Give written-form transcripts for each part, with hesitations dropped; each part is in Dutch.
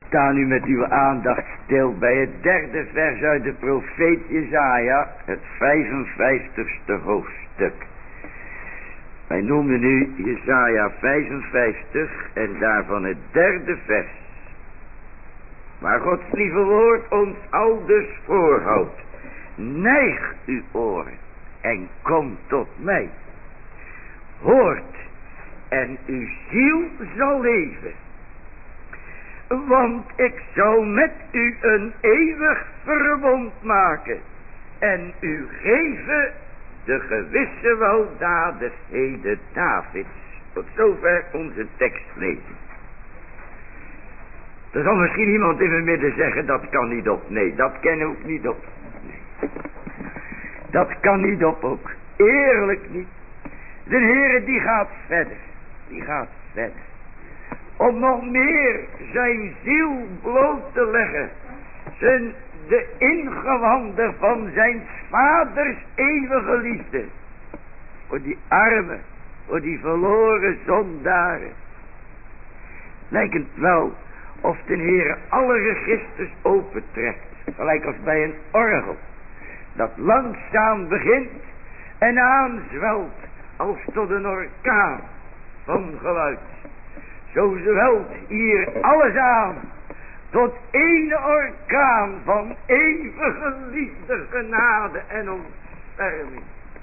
Sta nu met uw aandacht stil bij het derde vers uit de profeet Jesaja, het 55ste hoofdstuk. Wij noemen nu Jesaja 55 en daarvan het derde vers. Waar Gods lieve woord ons aldus voorhoudt. Neig uw oren en kom tot mij. Hoort en uw ziel zal leven. Want ik zal met u een eeuwig verbond maken en u geven de gewisse weldadigheden Davids. Tot zover onze tekstlezing. Er zal misschien iemand in mijn midden zeggen, dat kan niet op. Nee, dat kan ook niet op. Nee. Dat kan niet op ook. Eerlijk niet. De Heere die gaat verder. Die gaat verder. Om nog meer zijn ziel bloot te leggen. De ingewanden van zijn vaders eeuwige liefde. Voor die armen. Voor die verloren zondaren. Lijkt het wel of de Heere alle registers opentrekt. Gelijk als bij een orgel. Dat langzaam begint en aanzwelt als tot een orkaan van geluid. Zo zwelt hier alles aan tot één orkaan van eeuwige liefde, genade en ontferming.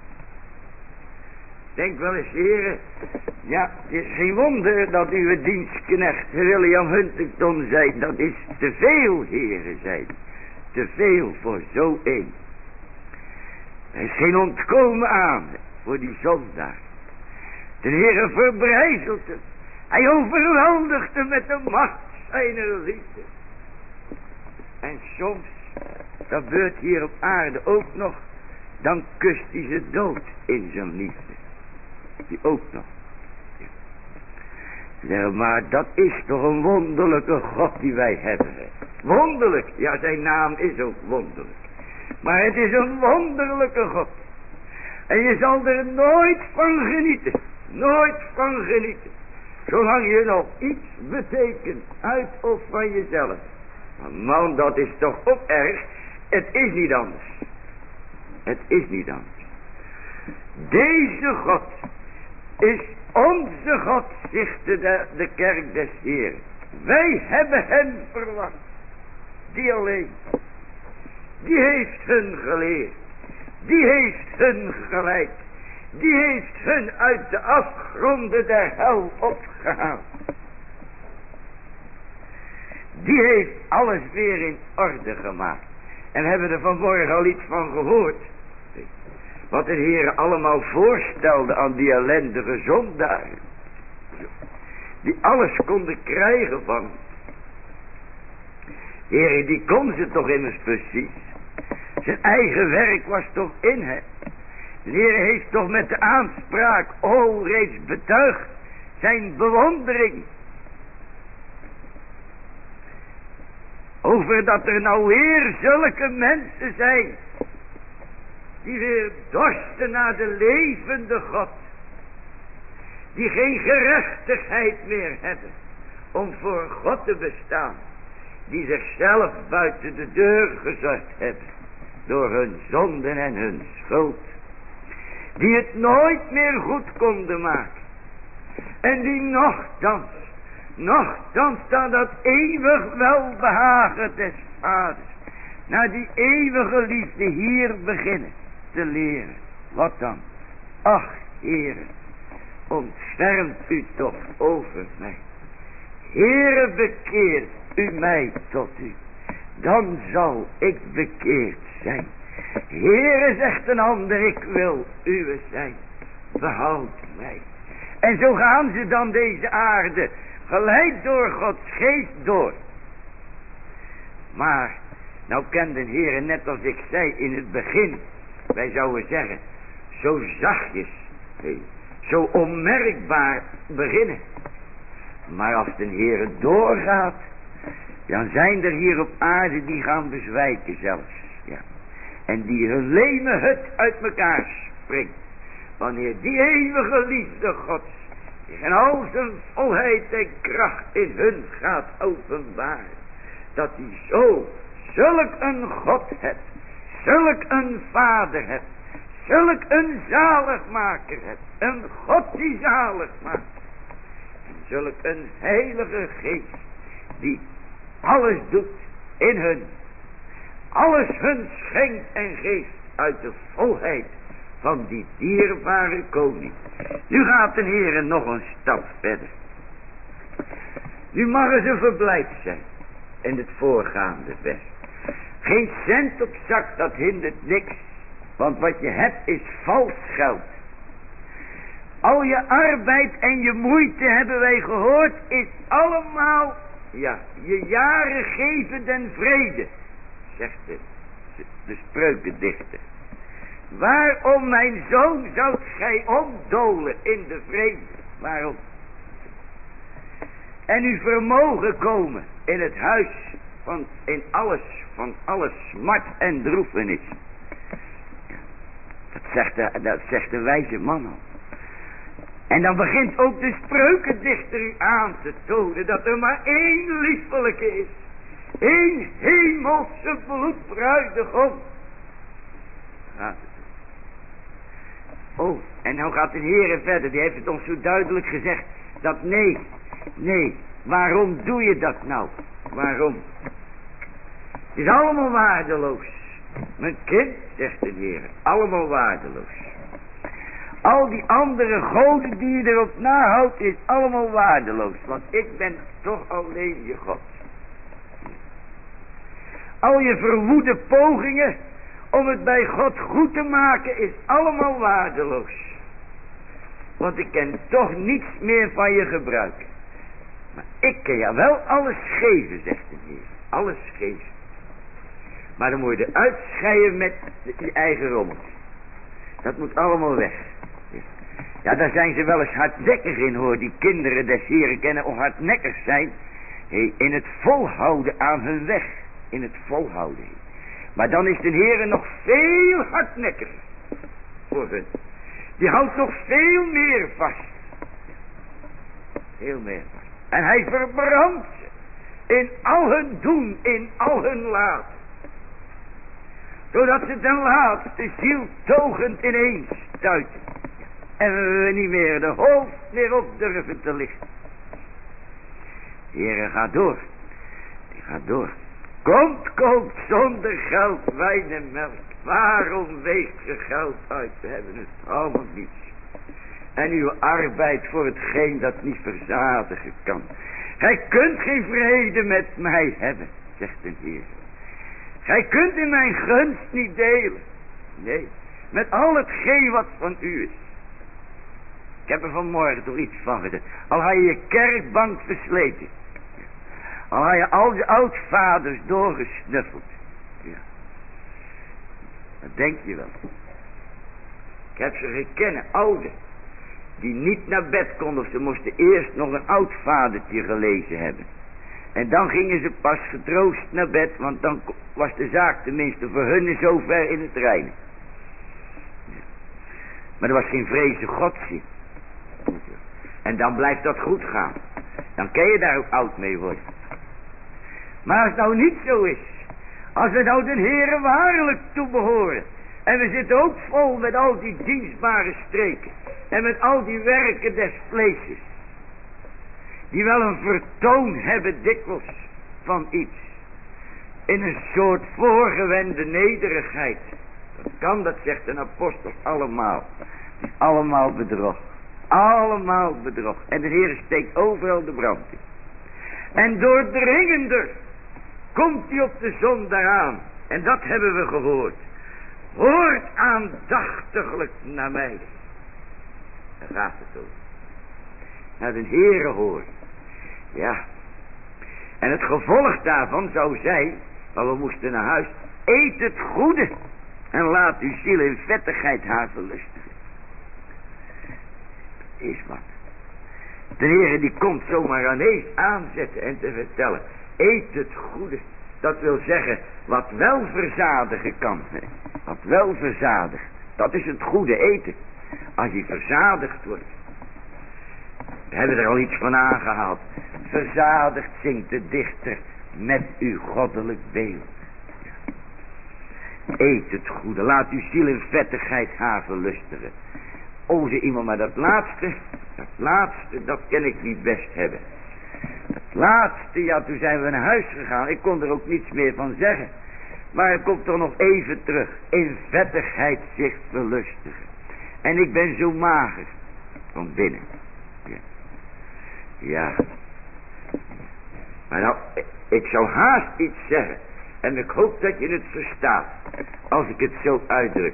Denk wel eens, heren, ja, het is geen wonder dat uw dienstknecht William Huntington zei, dat is te veel, heren, zei hij. Te veel voor zo één. Er is geen ontkomen aan voor die zondaar. De Heere verbrijzelt hem. Hij overweldigt hem met de macht zijner liefde. En soms, dat gebeurt hier op aarde ook nog, dan kust hij ze dood in zijn liefde. Die ook nog. Ja, maar dat is toch een wonderlijke God die wij hebben. Wonderlijk, ja, zijn naam is ook wonderlijk. Maar het is een wonderlijke God. En je zal er nooit van genieten. Nooit van genieten. Zolang je nog iets betekent uit of van jezelf. Maar man, dat is toch ook erg. Het is niet anders. Het is niet anders. Deze God is onze God, zegt de kerk des Heeren. Wij hebben hem verwacht. Die alleen. Die heeft hun geleerd. Die heeft hun geleid. Die heeft hun uit de afgronden der hel opgehaald. Die heeft alles weer in orde gemaakt. En we hebben er vanmorgen al iets van gehoord. Wat de Heer allemaal voorstelde aan die ellendige zondaren. Die alles konden krijgen van. Heer, die kon ze toch immers precies. Zijn eigen werk was toch in hem. De Heer heeft toch met de aanspraak reeds betuigd zijn bewondering. Over dat er nou weer zulke mensen zijn. Die weer dorsten naar de levende God. Die geen gerechtigheid meer hebben. Om voor God te bestaan. Die zichzelf buiten de deur gezet hebben. Door hun zonden en hun schuld. Die het nooit meer goed konden maken. En die nochtans aan dat eeuwig welbehagen des vaders. Naar die eeuwige liefde hier beginnen te leren. Wat dan? Ach, Heere, ontfermt u toch over mij. Heere, bekeert u mij tot u. Dan zal ik bekeerd zijn. Heere, zegt een ander, ik wil uwe zijn. Behoud mij. En zo gaan ze dan deze aarde, geleid door Gods geest door. Maar, nou kent de Heere, net als ik zei in het begin, wij zouden zeggen, zo zachtjes, zo onmerkbaar beginnen. Maar als de Heere doorgaat, dan zijn er hier op aarde die gaan bezwijken zelfs. Ja. En die hun leme hut uit elkaar springt. Wanneer die eeuwige liefde Gods in al zijn volheid en kracht in hun gaat openbaren. dat hij zulk een God hebt, zulk een Vader hebt, zulk een zaligmaker hebt, een God die zalig maakt, en zulk een heilige geest die alles doet in hun, alles hun schenkt en geeft uit de volheid van die dierbare koning. Nu gaat de Heer nog een stap verder. Nu mag er zo verblijd zijn in het voorgaande vers. Geen cent op zak, dat hindert niks, want wat je hebt is vals geld. Al je arbeid en je moeite, hebben wij gehoord, is allemaal, ja, je jaren geven den vrede, zegt de spreukendichter. Waarom, mijn zoon, zoudt gij omdolen in de vrede? Waarom? En u vermogen komen in het huis van alle smart en droefenis. Dat zegt de wijze man al. En dan begint ook de spreukendichter u aan te tonen dat er maar één liefelijke is. Eén hemelse bloedbruidegom. Gaat het. Oh, en nou gaat de Heer verder. Die heeft het ons zo duidelijk gezegd. Dat nee. Waarom doe je dat nou? Waarom? Het is allemaal waardeloos. Mijn kind, zegt de Heer. Allemaal waardeloos. Al die andere goden die je erop nahoudt, is allemaal waardeloos. Want ik ben toch alleen je God. Al je verwoede pogingen om het bij God goed te maken, is allemaal waardeloos. Want ik kan toch niets meer van je gebruiken. Maar ik kan je wel alles geven, zegt de Heer. Alles geven. Maar dan moet je eruit scheiden met je eigen rommel. Dat moet allemaal weg. Ja, daar zijn ze wel eens hardnekkig in, hoor. Die kinderen des Heren kennen of hardnekkig zijn. In het volhouden aan hun weg. In het volhouden. Maar dan is de Heere nog veel hardnekkiger voor hun. Die houdt nog veel meer vast. Heel meer vast. En hij verbrandt ze in al hun doen, in al hun laten. Zodat ze ten laatste zieltogend ineens stuiten. En we niet meer de hoofd weer op durven te lichten. De Heere gaat door. Die gaat door. Komt, koopt zonder geld wijn en melk. Waarom weegt je geld uit? We hebben het allemaal niets. En uw arbeid voor hetgeen dat niet verzadigen kan. Gij kunt geen vrede met mij hebben, zegt de Heer. Gij kunt in mijn gunst niet delen. Nee, met al hetgeen wat van u is. Ik heb er vanmorgen toch iets van gezegd. Al had je je kerkbank versleten. Al had je al je oudvaders doorgesnuffeld. Ja. Dat denk je wel. Ik heb ze gekend, ouden. Die niet naar bed konden. Of ze moesten eerst nog een oudvadertje gelezen hebben. En dan gingen ze pas getroost naar bed. Want dan was de zaak tenminste voor hun zo ver in het reinen. Ja. Maar er was geen vreze godsdienst. En dan blijft dat goed gaan. Dan kan je daar ook oud mee worden. Maar als het nou niet zo is. Als we nou de Heere waarlijk toebehoren. En we zitten ook vol met al die dienstbare streken. En met al die werken des vleesjes. Die wel een vertoon hebben dikwijls van iets. In een soort voorgewende nederigheid. Dat kan, dat zegt een apostel, allemaal. Het is allemaal bedrog. Allemaal bedrog. En de Heer steekt overal de brand in. En doordringender komt hij op de zondaar aan. En dat hebben we gehoord. Hoort aandachtiglijk naar mij. Daar gaat het over. Naar de Heere hoort. Ja. En het gevolg daarvan zou zijn, maar we moesten naar huis. Eet het goede. En laat uw ziel in vettigheid haar verlustigen. Is wat. De Heere die komt zomaar ineens aanzetten en te vertellen. Eet het goede. Dat wil zeggen, wat wel verzadigen kan. Wat wel verzadigt. Dat is het goede eten. Als je verzadigd wordt. We hebben er al iets van aangehaald. Verzadigd zingt de dichter met uw goddelijk beeld. Eet het goede, laat uw ziel in vettigheid haar verlustigen. O, zei iemand, maar dat laatste, dat kan ik niet best hebben. Het laatste, ja, toen zijn we naar huis gegaan. Ik kon er ook niets meer van zeggen. Maar het komt toch nog even terug. In vettigheid zich verlustigen. En ik ben zo mager. Van binnen. Ja. Ja. Maar nou, ik zou haast iets zeggen. En ik hoop dat je het verstaat. Als ik het zo uitdruk.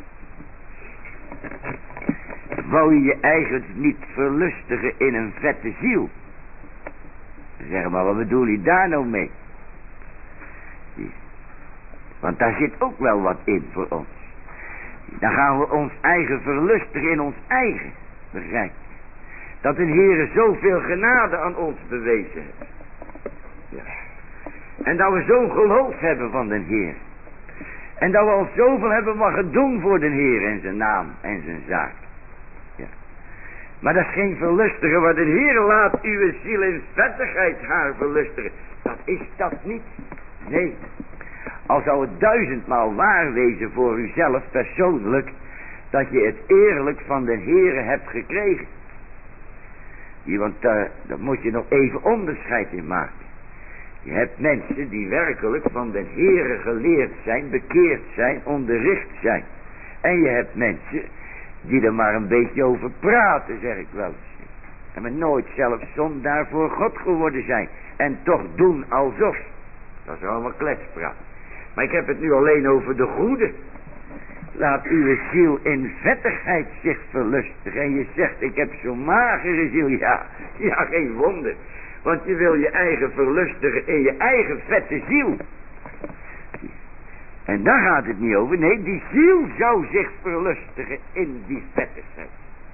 Wou je eigenlijk niet verlustigen in een vette ziel? Zeg maar, wat bedoel je daar nou mee? Want daar zit ook wel wat in voor ons. Dan gaan we ons eigen verlustigen in ons eigen. Begrijp je? Dat de Heere zoveel genade aan ons bewezen heeft. Ja. En dat we zo'n geloof hebben van de Heer. En dat we ons zoveel hebben mogen doen voor de Heer en zijn naam en zijn zaak. Ja. Maar dat is geen verlustigen, waar de Heer laat uw ziel in vettigheid haar verlustigen. Dat is dat niet. Nee. Al zou het 1000-maal waar wezen voor uzelf persoonlijk, dat je het eerlijk van de Heere hebt gekregen. Ja, want daar moet je nog even onderscheid in maken. Je hebt mensen die werkelijk van de Heere geleerd zijn, bekeerd zijn, onderricht zijn. En je hebt mensen die er maar een beetje over praten, zeg ik wel eens. En maar nooit zelf zondaar voor God geworden zijn. En toch doen alsof. Dat is allemaal kletspraat. Maar ik heb het nu alleen over de goede. Laat uw ziel in vettigheid zich verlustigen. En je zegt, ik heb zo'n magere ziel. Ja, geen wonder. Want je wil je eigen verlustigen in je eigen vette ziel. En daar gaat het niet over. Nee, die ziel zou zich verlustigen in die vettigheid.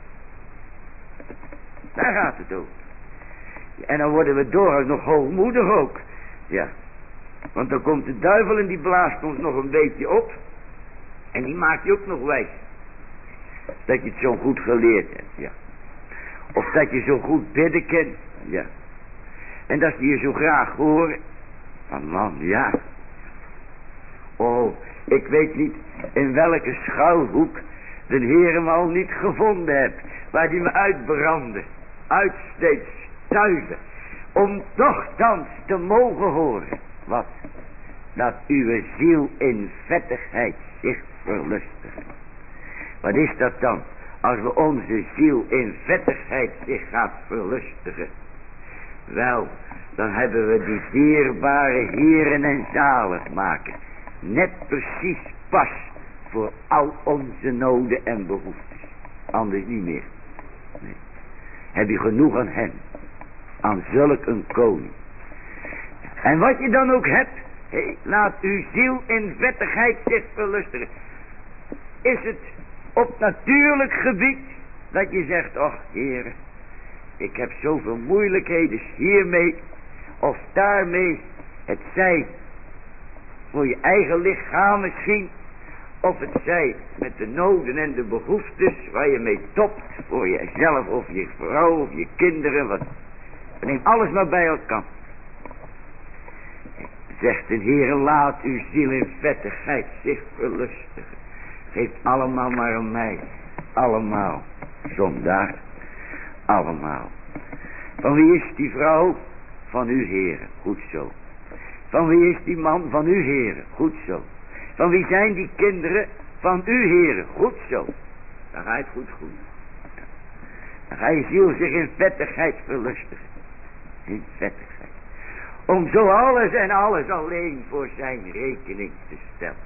Daar gaat het over. En dan worden we door nog hoogmoedig ook. Ja. Want dan komt de duivel en die blaast ons nog een beetje op. En die maakt je ook nog wijs. Dat je het zo goed geleerd hebt. Ja. Of dat je zo goed bidden kent. Ja. En dat ze je zo graag horen. Van man, ja. Oh, ik weet niet in welke schuilhoek de Heer me al niet gevonden hebt. Waar die me uitbrandde. Uitsteeds stuiven. Om toch thans te mogen horen. Wat? Dat uw ziel in vettigheid zich verlustigen. Wat is dat dan? Als we onze ziel in vettigheid zich gaat verlustigen. Wel, dan hebben we die dierbare Heeren en zaligmaker. Net precies pas voor al onze noden en behoeftes. Anders niet meer. Nee. Heb je genoeg aan hem. Aan zulk een koning. En wat je dan ook hebt. Laat uw ziel in vettigheid zich verlustigen. Is het op natuurlijk gebied. Dat je zegt, och Heere. Ik heb zoveel moeilijkheden hiermee. Of daarmee. Het zij voor je eigen lichaam misschien. Of het zij met de noden en de behoeftes. Waar je mee topt. Voor jezelf of je vrouw of je kinderen. Wat. Neem alles maar bij elkaar. Zegt de Heere, laat uw ziel in vettigheid zich verlustigen. Geef allemaal maar aan mij. Allemaal. Zondaar. Allemaal. Van wie is die vrouw? Van uw Heere. Goed zo. Van wie is die man? Van uw Heere. Goed zo. Van wie zijn die kinderen? Van uw Heere. Goed zo. Dan ga je het goed. Dan ga je ziel zich in vettigheid verlustigen. In vettigheid. Om zo alles en alles alleen voor zijn rekening te stellen.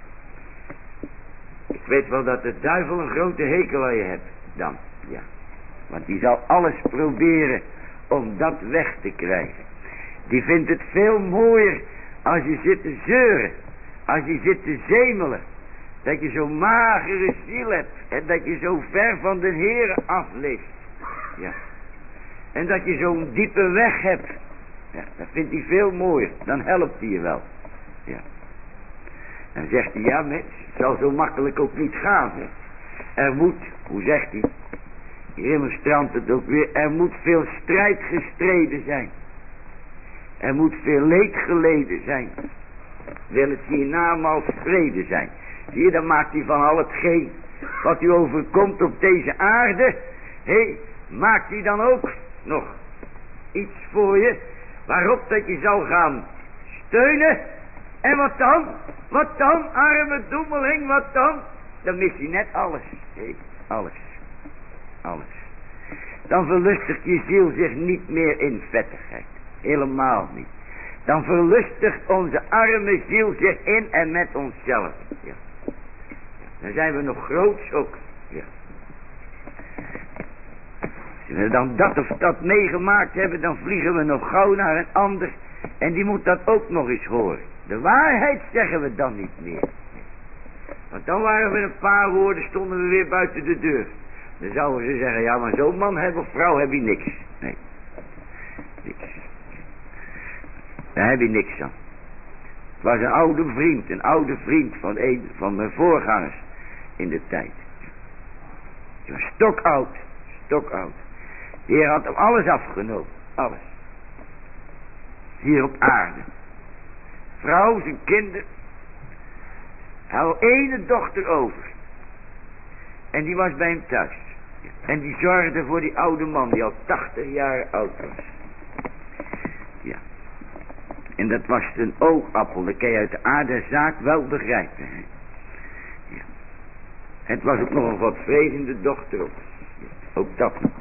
Ik weet wel dat de duivel een grote hekel aan je hebt. Dan, ja. Want die zal alles proberen om dat weg te krijgen. Die vindt het veel mooier als je zit te zeuren. Als je zit te zemelen. Dat je zo'n magere ziel hebt. En dat je zo ver van de Heere afleeft. Ja. En dat je zo'n diepe weg hebt. Ja, dat vindt hij veel mooier. Dan helpt hij je wel. Ja. Dan zegt hij, ja mens, het zal zo makkelijk ook niet gaan. Hè. Er moet, hoe zegt hij? Hier strandt het ook weer. Er moet veel strijd gestreden zijn. Er moet veel leed geleden zijn. Wil het hiernamaals vrede zijn. Zie je, dan maakt hij van al hetgeen wat u overkomt op deze aarde. Maakt hij dan ook nog iets voor je, waarop dat je zal gaan steunen. En wat dan? Wat dan, arme doemeling, wat dan? Dan mis je net alles. Alles. Dan verlustigt je ziel zich niet meer in vettigheid. Helemaal niet. Dan verlustigt onze arme ziel zich in en met onszelf. Ja. Dan zijn we nog groots ook. Ja. Als we dan dat of dat meegemaakt hebben, dan vliegen we nog gauw naar een ander. En die moet dat ook nog eens horen. De waarheid zeggen we dan niet meer. Want dan waren we een paar woorden, stonden we weer buiten de deur. Dan zouden ze zeggen, ja, maar zo'n man of vrouw heb je niks. Nee, niks. Daar heb je niks aan. Het was een oude vriend van een van mijn voorgangers in de tijd. Hij was stokoud. De Heer had hem alles afgenomen, alles. Hier op aarde. Vrouw, zijn kinderen. Hij had ene dochter over. En die was bij hem thuis. En die zorgde voor die oude man die al 80 jaar oud was. Ja. En dat was een oogappel. Dat kan je uit de aardezaak wel begrijpen. Hè? Ja. Het was ook nog een godvrezende dochter ook. Ook dat nog.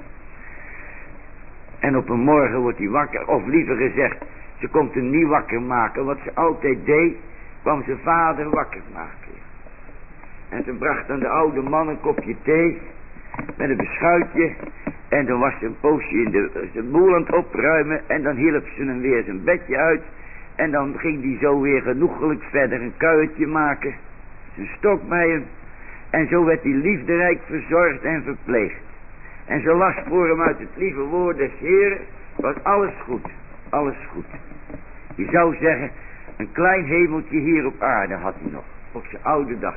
En op een morgen wordt hij wakker. Of liever gezegd, ze komt hem niet wakker maken. Wat ze altijd deed, kwam zijn vader wakker maken. En ze bracht aan de oude man een kopje thee met een beschuitje. En dan was ze een poosje in de boel aan het opruimen. En dan hielp ze hem weer zijn bedje uit. En dan ging hij zo weer genoegelijk verder een kuiertje maken. Zijn stok bij hem. En zo werd hij liefderijk verzorgd en verpleegd. En ze las voor hem uit het lieve woord des Heeren. Was alles goed. Alles goed. Je zou zeggen, een klein hemeltje hier op aarde had hij nog. Op zijn oude dag.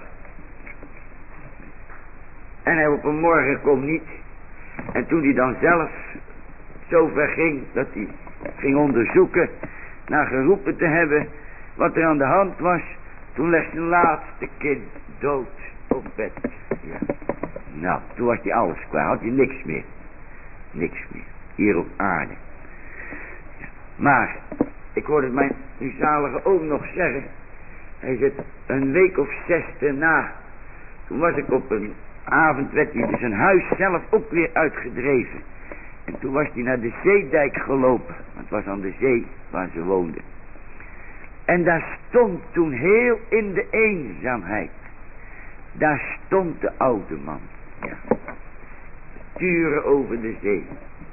En hij op een morgen kon niet. En toen hij dan zelf zo ver ging dat hij ging onderzoeken, naar geroepen te hebben wat er aan de hand was, toen lag zijn laatste kind dood op bed. Ja. Nou, toen was hij alles klaar, had hij niks meer. Niks meer, hier op aarde. Ja. Maar, ik hoorde mijn zalige oom nog zeggen, hij zit een week of 6 erna, toen was ik op een avond, werd hij dus zijn huis zelf ook weer uitgedreven. En toen was hij naar de zeedijk gelopen, want het was aan de zee waar ze woonden. En daar stond toen heel in de eenzaamheid, daar stond de oude man, ja, turen over de zee.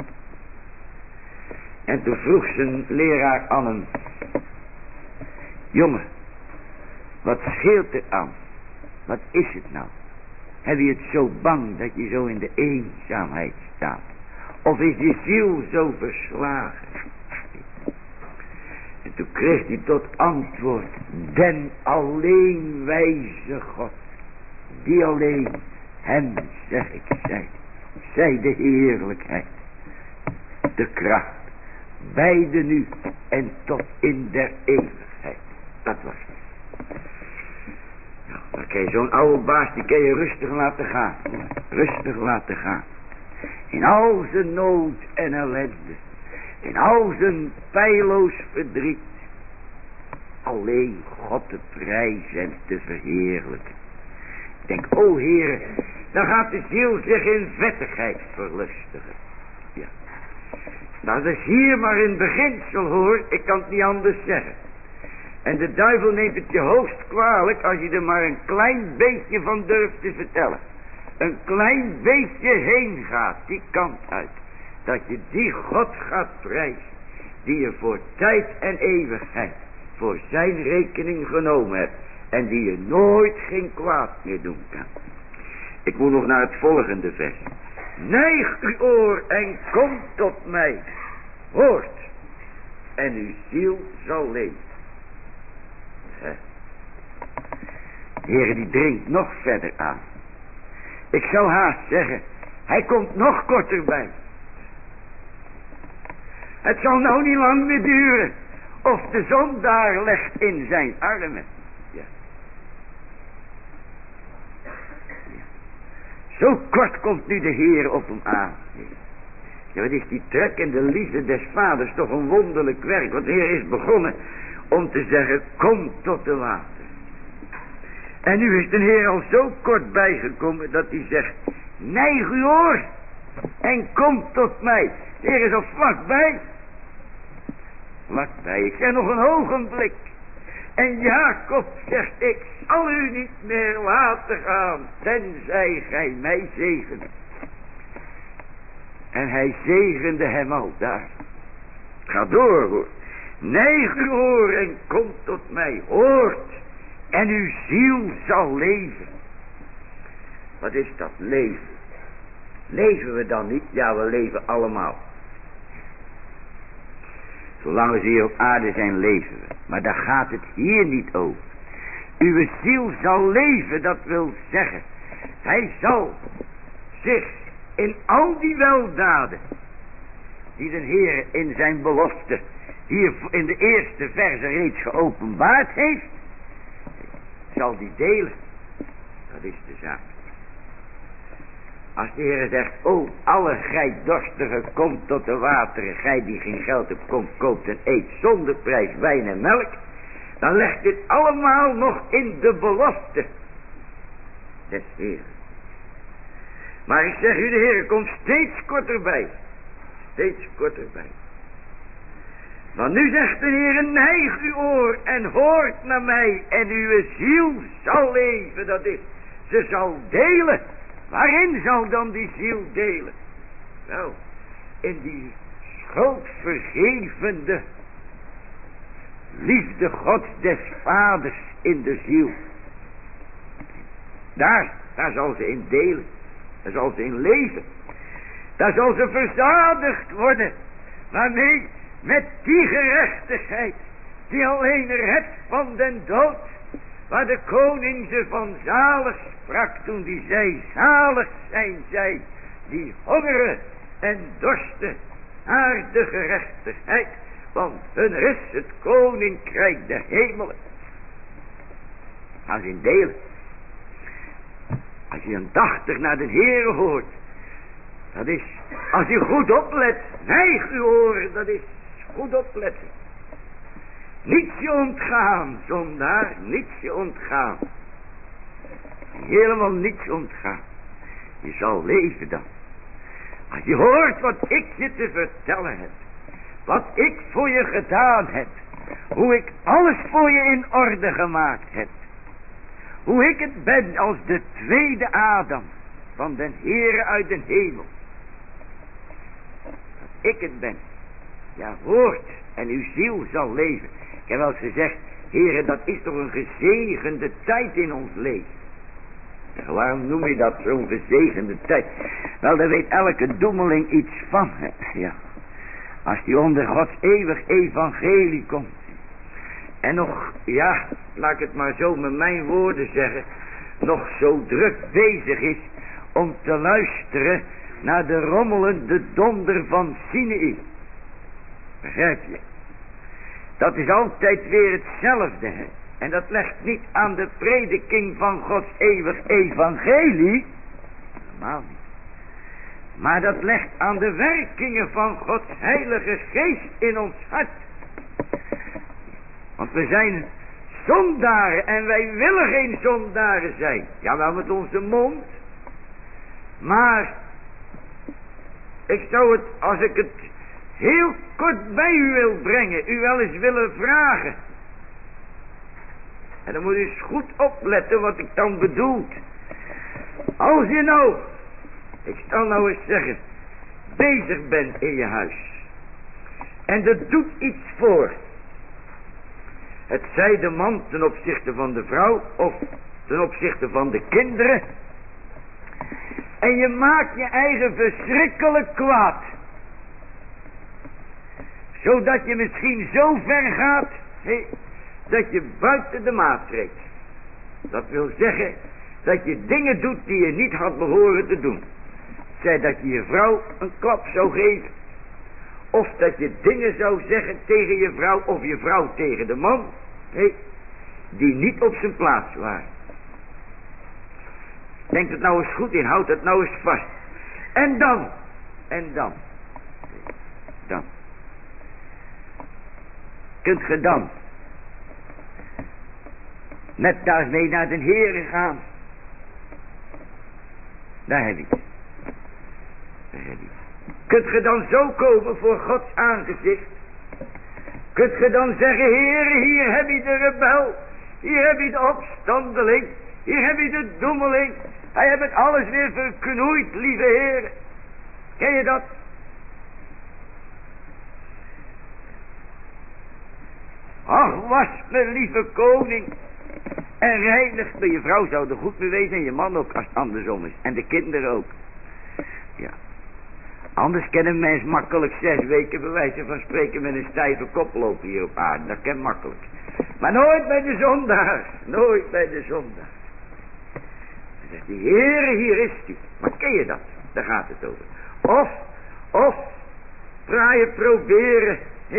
En toen vroeg zijn leraar aan hem, jongen, wat scheelt er aan? Wat is het nou? Heb je het zo bang dat je zo in de eenzaamheid staat? Of is je ziel zo verslagen? En toen kreeg hij tot antwoord, den alleen wijze God, die alleen, hem zeg ik, zij de heerlijkheid, de kracht, beide nu en tot in der eeuwigheid. Dat was het. Nou, dan kan je zo'n oude baas, die kan je rustig laten gaan. Rustig laten gaan. In al zijn nood en ellende. In al zijn pijloos verdriet. Alleen God te prijzen en te verheerlijken. Ik denk, o Heere, dan gaat de ziel zich in vettigheid verlustigen. Ja. Nou, dat is hier maar in beginsel hoor, ik kan het niet anders zeggen. En de duivel neemt het je hoogst kwalijk als je er maar een klein beetje van durft te vertellen. Een klein beetje heen gaat, die kant uit. Dat je die God gaat prijzen, die je voor tijd en eeuwigheid voor zijn rekening genomen hebt. En die je nooit geen kwaad meer doen kan. Ik moet nog naar het volgende vers. Neig uw oor en kom tot mij. Hoort. En uw ziel zal leven. De Heere die dringt nog verder aan. Ik zou haast zeggen, hij komt nog korter bij. Het zal nou niet lang meer duren. Of de zondaar legt in zijn armen. Ja. Zo kort komt nu de Heer op hem aan. Ja, wat is die trekkende liefde des vaders toch een wonderlijk werk. Want de Heer is begonnen om te zeggen, kom tot de water. En nu is de Heer al zo kort bijgekomen dat hij zegt, neig uw oor en kom tot mij. De Heer is al vlakbij. Vlakbij, ik zeg nog een ogenblik. En Jacob zegt, ik zal u niet meer laten gaan, tenzij gij mij zegent. En hij zegende hem al daar. Ga door hoor. Neig uw oor en kom tot mij. Hoort. En uw ziel zal leven. Wat is dat leven? Leven we dan niet? Ja, we leven allemaal. Zolang we hier op aarde zijn, leven we. Maar daar gaat het hier niet over. Uw ziel zal leven, dat wil zeggen. Hij zal zich in al die weldaden die de Heer in zijn belofte hier in de eerste verse reeds geopenbaard heeft, zal die delen. Dat is de zaak. Als de Heer zegt, o alle gij dorstigen, komt tot de wateren, gij die geen geld hebt, komt, koopt en eet zonder prijs wijn en melk, dan legt dit allemaal nog in de belofte des Heeren. Maar ik zeg u, de Heer komt steeds korter bij. Steeds korter bij. Want nu zegt de Heer, neig uw oor en hoort naar mij en uw ziel zal leven. Dat is, ze zal delen. Waarin zal dan die ziel delen? Wel, in die schuldvergevende liefde Gods des vaders in de ziel. Daar zal ze in delen. Daar zal ze in leven. Daar zal ze verzadigd worden. Waarmee? Met die gerechtigheid die alleen redt van den dood. Waar de koning ze van zalig sprak toen die zei, zalig zijn zij die hongeren en dorsten naar de gerechtigheid. Want hun is het koninkrijk der hemelen. Gaan ze in delen. Als je aandachtig naar de Heer hoort. Dat is, als je goed oplet. Neig uw oren, dat is goed opletten. Niets je ontgaan, zondaar, niets je ontgaan. Helemaal niets ontgaan. Je zal leven dan. Als je hoort wat ik je te vertellen heb. Wat ik voor je gedaan heb. Hoe ik alles voor je in orde gemaakt heb. Hoe ik het ben als de tweede Adam van den Heere uit den hemel. Dat ik het ben. Ja, hoort en uw ziel zal leven. Ik heb wel eens gezegd, Heere, dat is toch een gezegende tijd in ons leven. Ja, waarom noem je dat zo'n gezegende tijd? Wel, daar weet elke doemeling iets van. Ja. Als die onder Gods eeuwig evangelie komt. En nog, ja, laat ik het maar zo met mijn woorden zeggen, nog zo druk bezig is om te luisteren naar de rommelende donder van Sinai. Begrijp je? Dat is altijd weer hetzelfde, hè? En dat legt niet aan de prediking van Gods eeuwig evangelie. Helemaal niet. Maar dat legt aan de werkingen van Gods heilige geest in ons hart. Want we zijn zondaren en wij willen geen zondaren zijn. Ja, wel met onze mond. Maar ik zou het, als ik het heel kort bij u wil brengen, u wel eens willen vragen. En dan moet u eens goed opletten wat ik dan bedoel. Als je nou, ik zal nou eens zeggen, bezig bent in je huis. En dat doet iets voor. Het zij de man ten opzichte van de vrouw of ten opzichte van de kinderen. En je maakt je eigen verschrikkelijk kwaad. Zodat je misschien zo ver gaat, dat je buiten de maat treedt. Dat wil zeggen dat je dingen doet die je niet had behoren te doen. Zij dat je je vrouw een klap zou geven. Of dat je dingen zou zeggen tegen je vrouw of je vrouw tegen de man. Die niet op zijn plaats waren. Denk het nou eens goed in, houd het nou eens vast. En dan. Kunt ge dan met daarmee naar de Heere gaan. Daar heb je het. Kunt ge dan zo komen voor Gods aangezicht? Kunt ge dan zeggen, Heere, hier heb je de rebel. Hier heb je de opstandeling. Hier heb je de doemeling. Hij heeft het alles weer verknoeid, lieve Heere. Ken je dat? Ach, was me, lieve koning. En reinig me. Je vrouw zou er goed mee wezen en je man ook als het andersom is. En de kinderen ook. Ja. Anders kan een mens makkelijk 6 weken bij wijze van spreken met een stijve kop lopen hier op aarde. Dat kan makkelijk. Maar nooit bij de zondaar. Nooit bij de zondaar. Dan zegt die Heere, hier is hij. Maar ken je dat? Daar gaat het over. Of ga je proberen,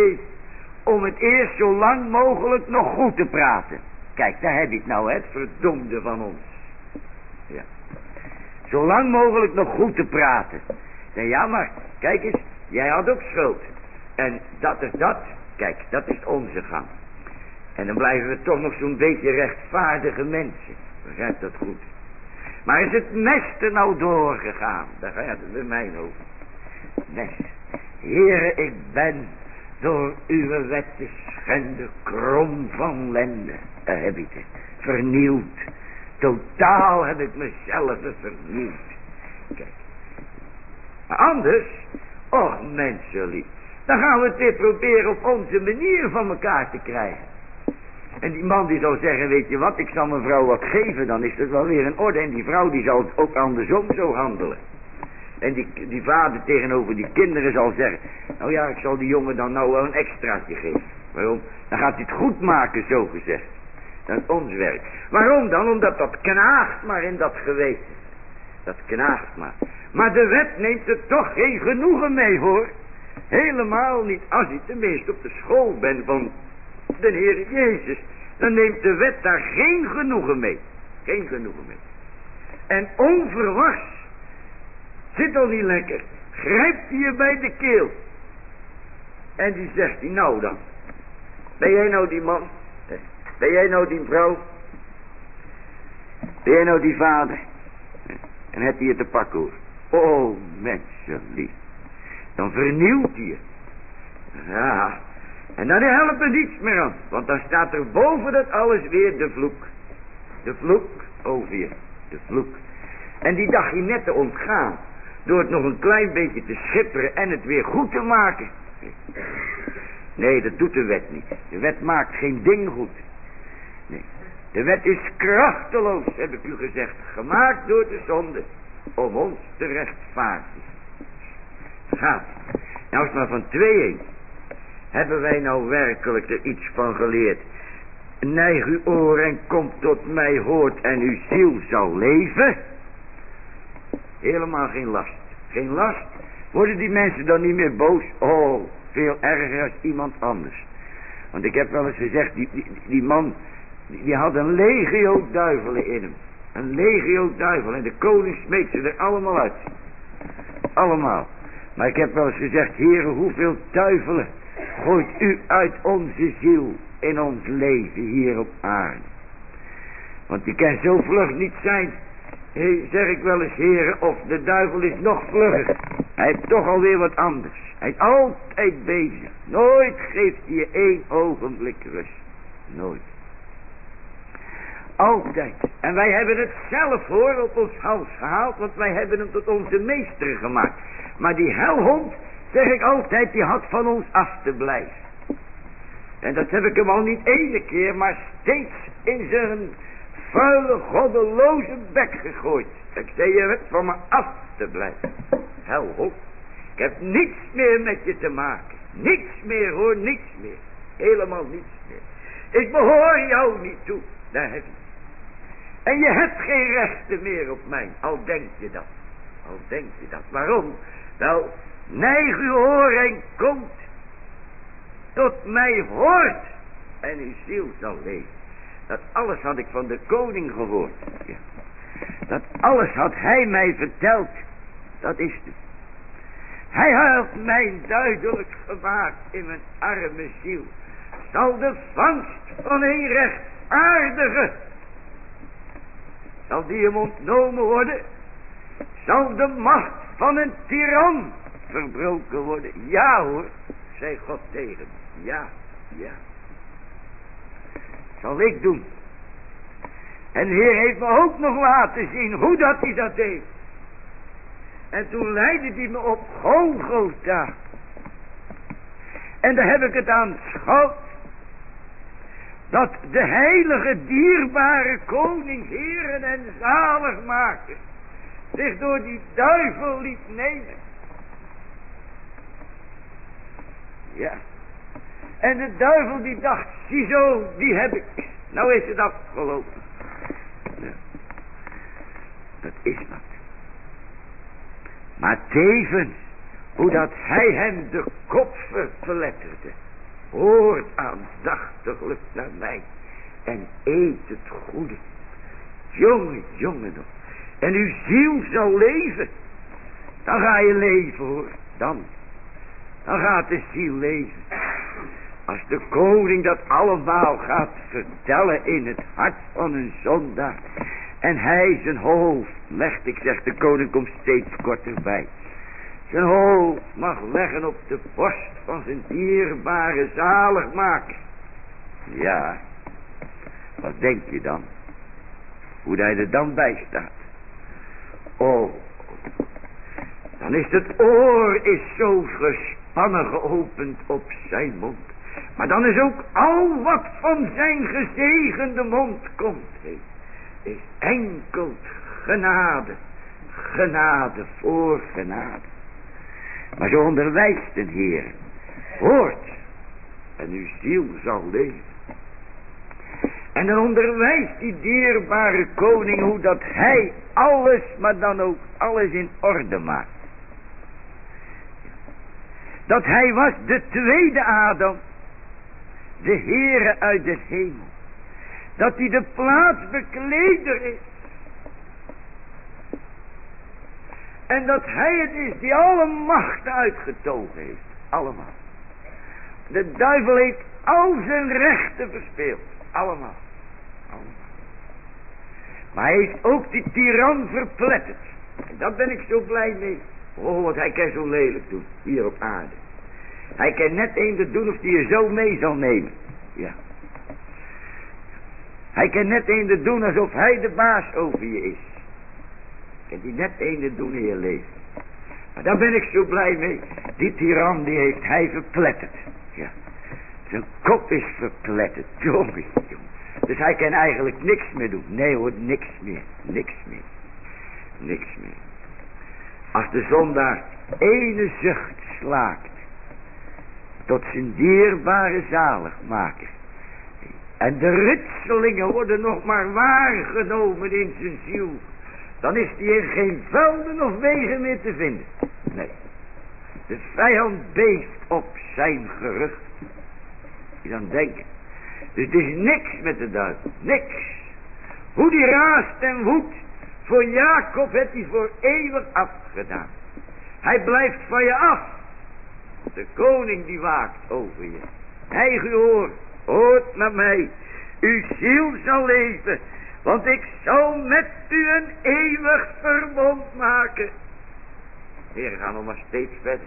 om het eerst zo lang mogelijk nog goed te praten. Kijk, daar heb je het nou, het verdomde van ons. Ja. Zo lang mogelijk nog goed te praten. Ja, maar, kijk eens, jij had ook schuld. En dat is dat. Kijk, dat is onze gang. En dan blijven we toch nog zo'n beetje rechtvaardige mensen. Begrijp dat goed. Maar is het mes er nou doorgegaan? Daar gaat het bij mijn hoofd. Mes. Heere, ik ben door uw wet te schenden krom van lende. Daar heb ik het. Vernieuwd. Totaal heb ik mezelf vernieuwd. Kijk. Maar anders, och mensenlief, dan gaan we het weer proberen op onze manier van elkaar te krijgen. En die man die zou zeggen, weet je wat, ik zal mijn vrouw wat geven, dan is het wel weer in orde. En die vrouw die zal ook andersom zo handelen. En die vader tegenover die kinderen zal zeggen, nou ja, ik zal die jongen dan nou wel een extraatje geven. Waarom? Dan gaat hij het goed maken, zo gezegd. Dat is ons werk. Waarom dan? Omdat dat knaagt maar in dat geweten. Dat knaagt maar. Maar de wet neemt er toch geen genoegen mee, hoor. Helemaal niet. Als je tenminste op de school bent van de Heer Jezus, dan neemt de wet daar geen genoegen mee. Geen genoegen mee. En onverwachts, zit al niet lekker, grijpt hij je bij de keel. En die zegt hij, nou dan, ben jij nou die man? Ben jij nou die vrouw? Ben jij nou die vader? En heb hij je te pakken, hoor. Oh, mensenlief. Dan vernieuwt hij je. Ja. En dan helpt er niets meer aan. Want dan staat er boven dat alles weer de vloek. De vloek over je. De vloek. En die dacht je net te ontgaan. Door het nog een klein beetje te schipperen en het weer goed te maken. Nee, dat doet de wet niet. De wet maakt geen ding goed. Nee. De wet is krachteloos, heb ik u gezegd. Gemaakt door de zonde. Om ons te rechtvaardigen. Gaat. Nou is maar van 2-1. Hebben wij nou werkelijk er iets van geleerd? Neig uw oor en kom tot mij hoort en uw ziel zal leven? Helemaal geen last. Geen last. Worden die mensen dan niet meer boos? Oh, veel erger als iemand anders. Want ik heb wel eens gezegd, die man, die had een legio duivelen in hem. Een legio duivelen. En de koning smeet ze er allemaal uit. Allemaal. Maar ik heb wel eens gezegd, Heere, hoeveel duivelen gooit u uit onze ziel in ons leven hier op aarde. Want die kan zo vlug niet zijn. Zeg ik wel eens, Heere, of de duivel is nog vlugger. Hij heeft toch alweer wat anders. Hij is altijd bezig. Nooit geeft hij je 1 ogenblik rust. Nooit. Altijd. En wij hebben het zelf, hoor, op ons hals gehaald, want wij hebben hem tot onze meester gemaakt. Maar die helhond, zeg ik altijd, die had van ons af te blijven. En dat heb ik hem al niet 1 keer, maar steeds in zijn vuile, goddeloze bek gegooid. Ik zei, je hebt van me af te blijven. Helhond. Ik heb niets meer met je te maken. Niks meer, hoor, niks meer. Helemaal niets meer. Ik behoor jou niet toe. Daar heb je. En je hebt geen rechten meer op mij. Al denk je dat. Al denk je dat. Waarom? Wel, Neig uw oor en komt, tot mij hoort, en uw ziel zal leven. Dat alles had ik van de koning gehoord. Ja. Dat alles had hij mij verteld. Dat is het. Hij had mij duidelijk gemaakt in mijn arme ziel. Zal de vangst van een rechtvaardige, zal die hem ontnomen worden? Zal de macht van een tiran verbroken worden? Ja hoor, zei God tegen me. Ja, ja. Zal ik doen. En de Heer heeft me ook nog laten zien hoe dat hij dat deed. En toen leidde hij me op Golgotha. En daar heb ik het aanschouwd. Dat de heilige, dierbare koning, Heeren en zaligmaker zich door die duivel liet nemen. Ja. En de duivel die dacht, ziezo, die heb ik. Nou is het afgelopen. Ja. Dat is wat. Maar tevens, hoe dat hij hem de kop verpletterde. Hoort aandachtiglijk naar mij. En eet het goede. Jongen, jongen nog. En uw ziel zal leven. Dan ga je leven hoor. Dan gaat de ziel leven. Als de koning dat allemaal gaat vertellen in het hart van een zondaar. En hij zijn hoofd legt, ik zeg de koning komt steeds korter bij. Zijn hoofd mag leggen op de borst van zijn dierbare zaligmaker. Ja, wat denk je dan? Hoe hij er dan bij staat. Oh, dan is het oor is zo gespannen geopend op zijn mond. Maar dan is ook al wat van zijn gezegende mond komt, is enkel genade. Genade voor genade. Maar zo onderwijst de Heer. Hoort. En uw ziel zal leven. En dan onderwijst die dierbare koning hoe dat hij alles, maar dan ook alles in orde maakt. Dat hij was de tweede Adam. De Heere uit de hemel. Dat hij de plaatsbekleder is. En dat hij het is die alle macht uitgetogen heeft. Allemaal. De duivel heeft al zijn rechten verspeeld. Allemaal. Allemaal. Maar hij heeft ook die tiran verpletterd. En daar ben ik zo blij mee. Oh, wat hij kan zo lelijk doen. Hier op aarde. Hij kan net eender doen of hij je zo mee zal nemen. Ja. Hij kan net eender doen alsof hij de baas over je is. Kan hij net eender doen in je leven. Maar daar ben ik zo blij mee. Die tiran die heeft hij verpletterd. Ja. Zijn kop is verpletterd. Jongen, jongen. Dus hij kan eigenlijk niks meer doen. Nee hoor, niks meer. Niks meer. Niks meer. Als de zondaar ene zucht slaakt. Tot zijn dierbare zaligmaker. En de ritselingen worden nog maar waargenomen in zijn ziel. Dan is hij in geen velden of wegen meer te vinden. Nee. De vijand beeft op zijn gerucht. Je dan denken. Dus het is niks met de duivel. Niks. Hoe die raast en woedt. Voor Jacob heeft hij voor eeuwig afgedaan. Hij blijft van je af. De koning die waakt over je. Hij gehoord. Hoort naar mij. Uw ziel zal leven. Want ik zal met u een eeuwig verbond maken. Heer, gaan we maar steeds verder.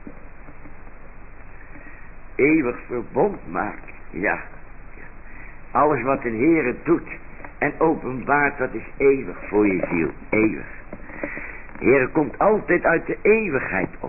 Eeuwig verbond maken. Ja. Alles wat de Heer doet en openbaart, dat is eeuwig voor je ziel. Eeuwig. De Heer komt altijd uit de eeuwigheid op.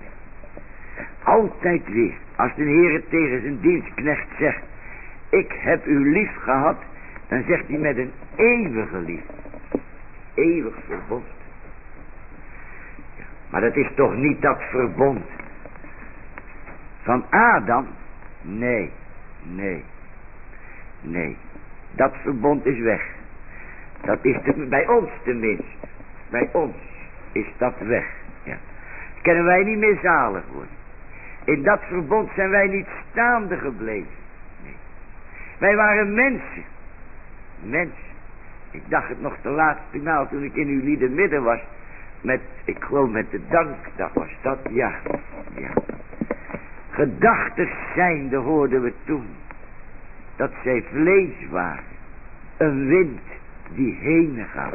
Altijd weer. Als de Heer tegen zijn dienstknecht zegt, ik heb u lief gehad, dan zegt hij met een eeuwige liefde. Eeuwig verbond. Ja, maar dat is toch niet dat verbond van Adam? Nee, nee, nee. Dat verbond is weg. Dat is bij ons tenminste. Bij ons is dat weg. Ja. kunnen wij niet meer zalig worden. In dat verbond zijn wij niet staande gebleven. Nee. Wij waren mensen. Mensen. Ik dacht het nog de laatste maal toen ik in uw lieden midden was. Ik geloof met de dankdag was dat, ja. Gedachtig zijnde hoorden we toen. Dat zij vlees waren. Een wind die heen gaat.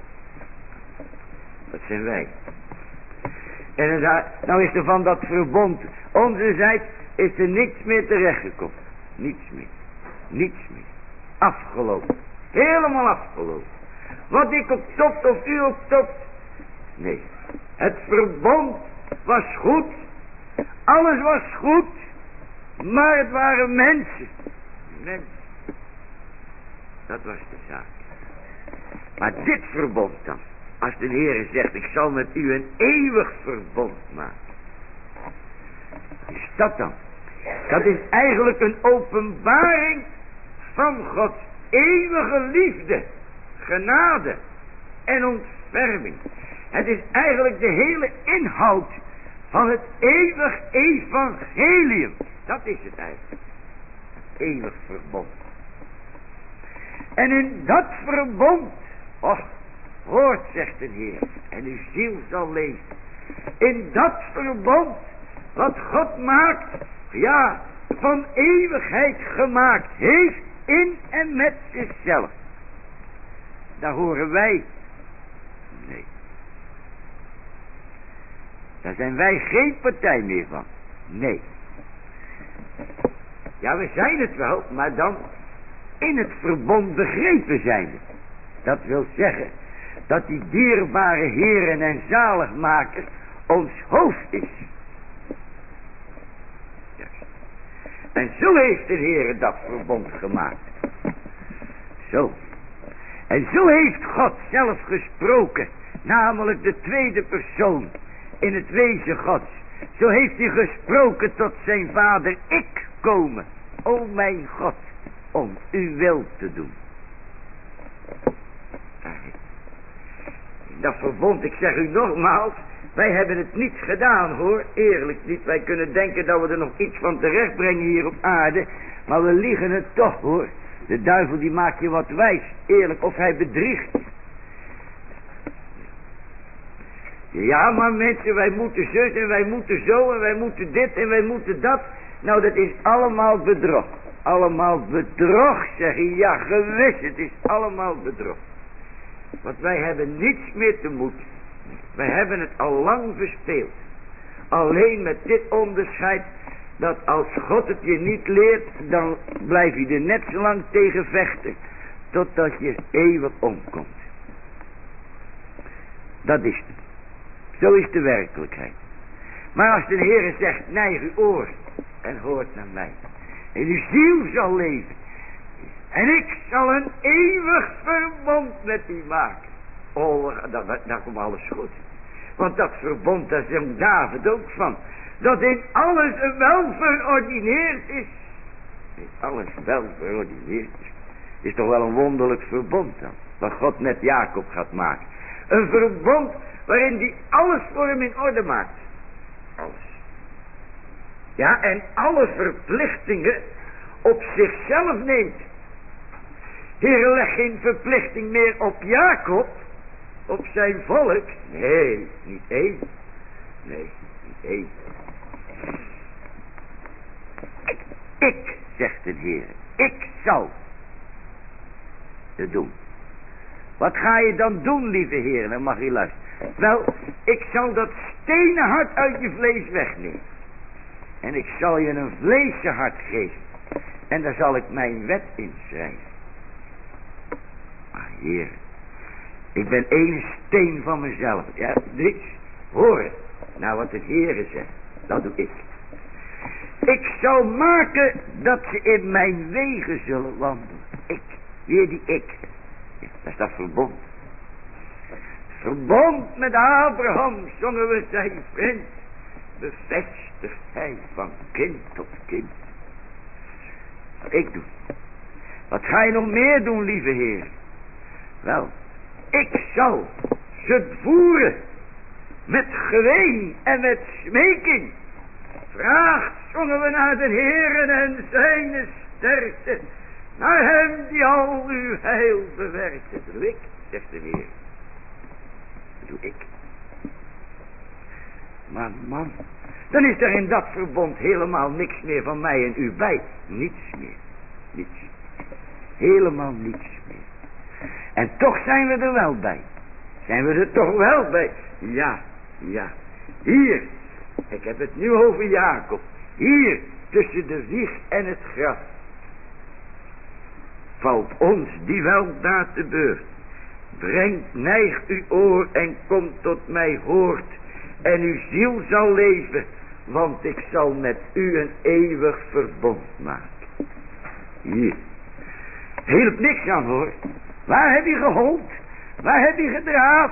Dat zijn wij. En nou is er van dat verbond, onze zijde, is er niets meer terechtgekomen. Niets meer. Afgelopen. Helemaal afgelopen. Wat ik ook topt of u ook topt. Nee. Het verbond was goed. Alles was goed. Maar het waren mensen. Dat was de zaak. Maar dit verbond dan. Als de Heer zegt, ik zal met u een eeuwig verbond maken. Wat is dat dan? Dat is eigenlijk een openbaring van Gods eeuwige liefde, genade en ontferming. Het is eigenlijk de hele inhoud van het eeuwig evangelium. Dat is het eigenlijk. Het eeuwig verbond. En in dat verbond, hoort, zegt de Heer, en uw ziel zal leven. In dat verbond, wat God maakt, ja, van eeuwigheid gemaakt heeft, in en met zichzelf. Daar horen wij. Nee. Daar zijn wij geen partij meer van. Nee. Ja, we zijn het wel, maar dan in het verbond begrepen zijn we. Dat wil zeggen dat die dierbare Heeren en zaligmaker ons hoofd is. Ja. En zo heeft de Heer dat verbond gemaakt. Zo. En zo heeft God zelf gesproken, namelijk de tweede persoon in het wezen Gods. Zo heeft hij gesproken tot zijn vader, ik komen, o mijn God, om uw wil te doen. Dat verbond, ik zeg u nogmaals, wij hebben het niet gedaan hoor, eerlijk niet. Wij kunnen denken dat we er nog iets van terecht brengen hier op aarde, maar we liegen het toch hoor. De duivel die maakt je wat wijs, eerlijk, of hij bedriegt je. Ja, maar mensen, wij moeten zus en wij moeten zo en wij moeten dit en wij moeten dat. Nou, dat is allemaal bedrog. Allemaal bedrog, zeg je. Ja, gewis, het is allemaal bedrog. Want wij hebben niets meer te moeten. Wij hebben het al lang verspeeld. Alleen met dit onderscheid, dat als God het je niet leert, dan blijf je er net zo lang tegen vechten, totdat je eeuwig omkomt. Dat is het. Zo is de werkelijkheid. Maar als de Heer zegt, neig uw oor en hoort naar mij. En uw ziel zal leven. En ik zal een eeuwig verbond met u maken. Oh, dan komt alles goed. Want dat verbond, daar zegt David ook van. Dat in alles wel verordineerd is. In alles wel verordineerd is. Is toch wel een wonderlijk verbond dan. Wat God met Jacob gaat maken. Een verbond waarin hij alles voor hem in orde maakt. Alles. Ja, en alle verplichtingen op zichzelf neemt. Heer, leg geen verplichting meer op Jacob, op zijn volk. Nee, niet één. Nee, niet één. Ik, zegt de Heer, ik zal het doen. Wat ga je dan doen, lieve Heer? Dan mag je luisteren. Wel, ik zal dat stenen hart uit je vlees wegnemen. En ik zal je een vleesje hart geven. En daar zal ik mijn wet in schrijven. Maar Heer, ik ben één steen van mezelf. Ja, niks. Hoor het. Nou, wat de Heer zegt, dat doe ik. Ik zal maken dat ze in mijn wegen zullen wandelen. Ik. Weer die ik. Ja, dat is dat verbond. Verbond met Abraham, zongen we zijn vriend. Bevestigt hij van kind tot kind. Wat ik doe. Wat ga je nog meer doen, lieve Heer? Wel, ik zal ze voeren met geween en met smeking. Vraagt, zongen we naar de Heeren en zijn sterkte, naar hem die al uw heil bewerkt. Dat doe ik, zegt de Heer. Dat doe ik. Maar man, dan is er in dat verbond helemaal niks meer van mij en u bij. Niets meer. Niets. Helemaal niets meer. En toch zijn we er wel bij. Zijn we er toch wel bij? Ja, ja. Hier, ik heb het nu over Jacob. Hier, tussen de wieg en het graf. Valt ons die weldaad te beurt. Brengt, neig uw oor en komt tot mij hoort. En uw ziel zal leven, want ik zal met u een eeuwig verbond maken. Hier. Hielp niks aan hoor. Waar heb je gehold? Waar heb je gedraafd?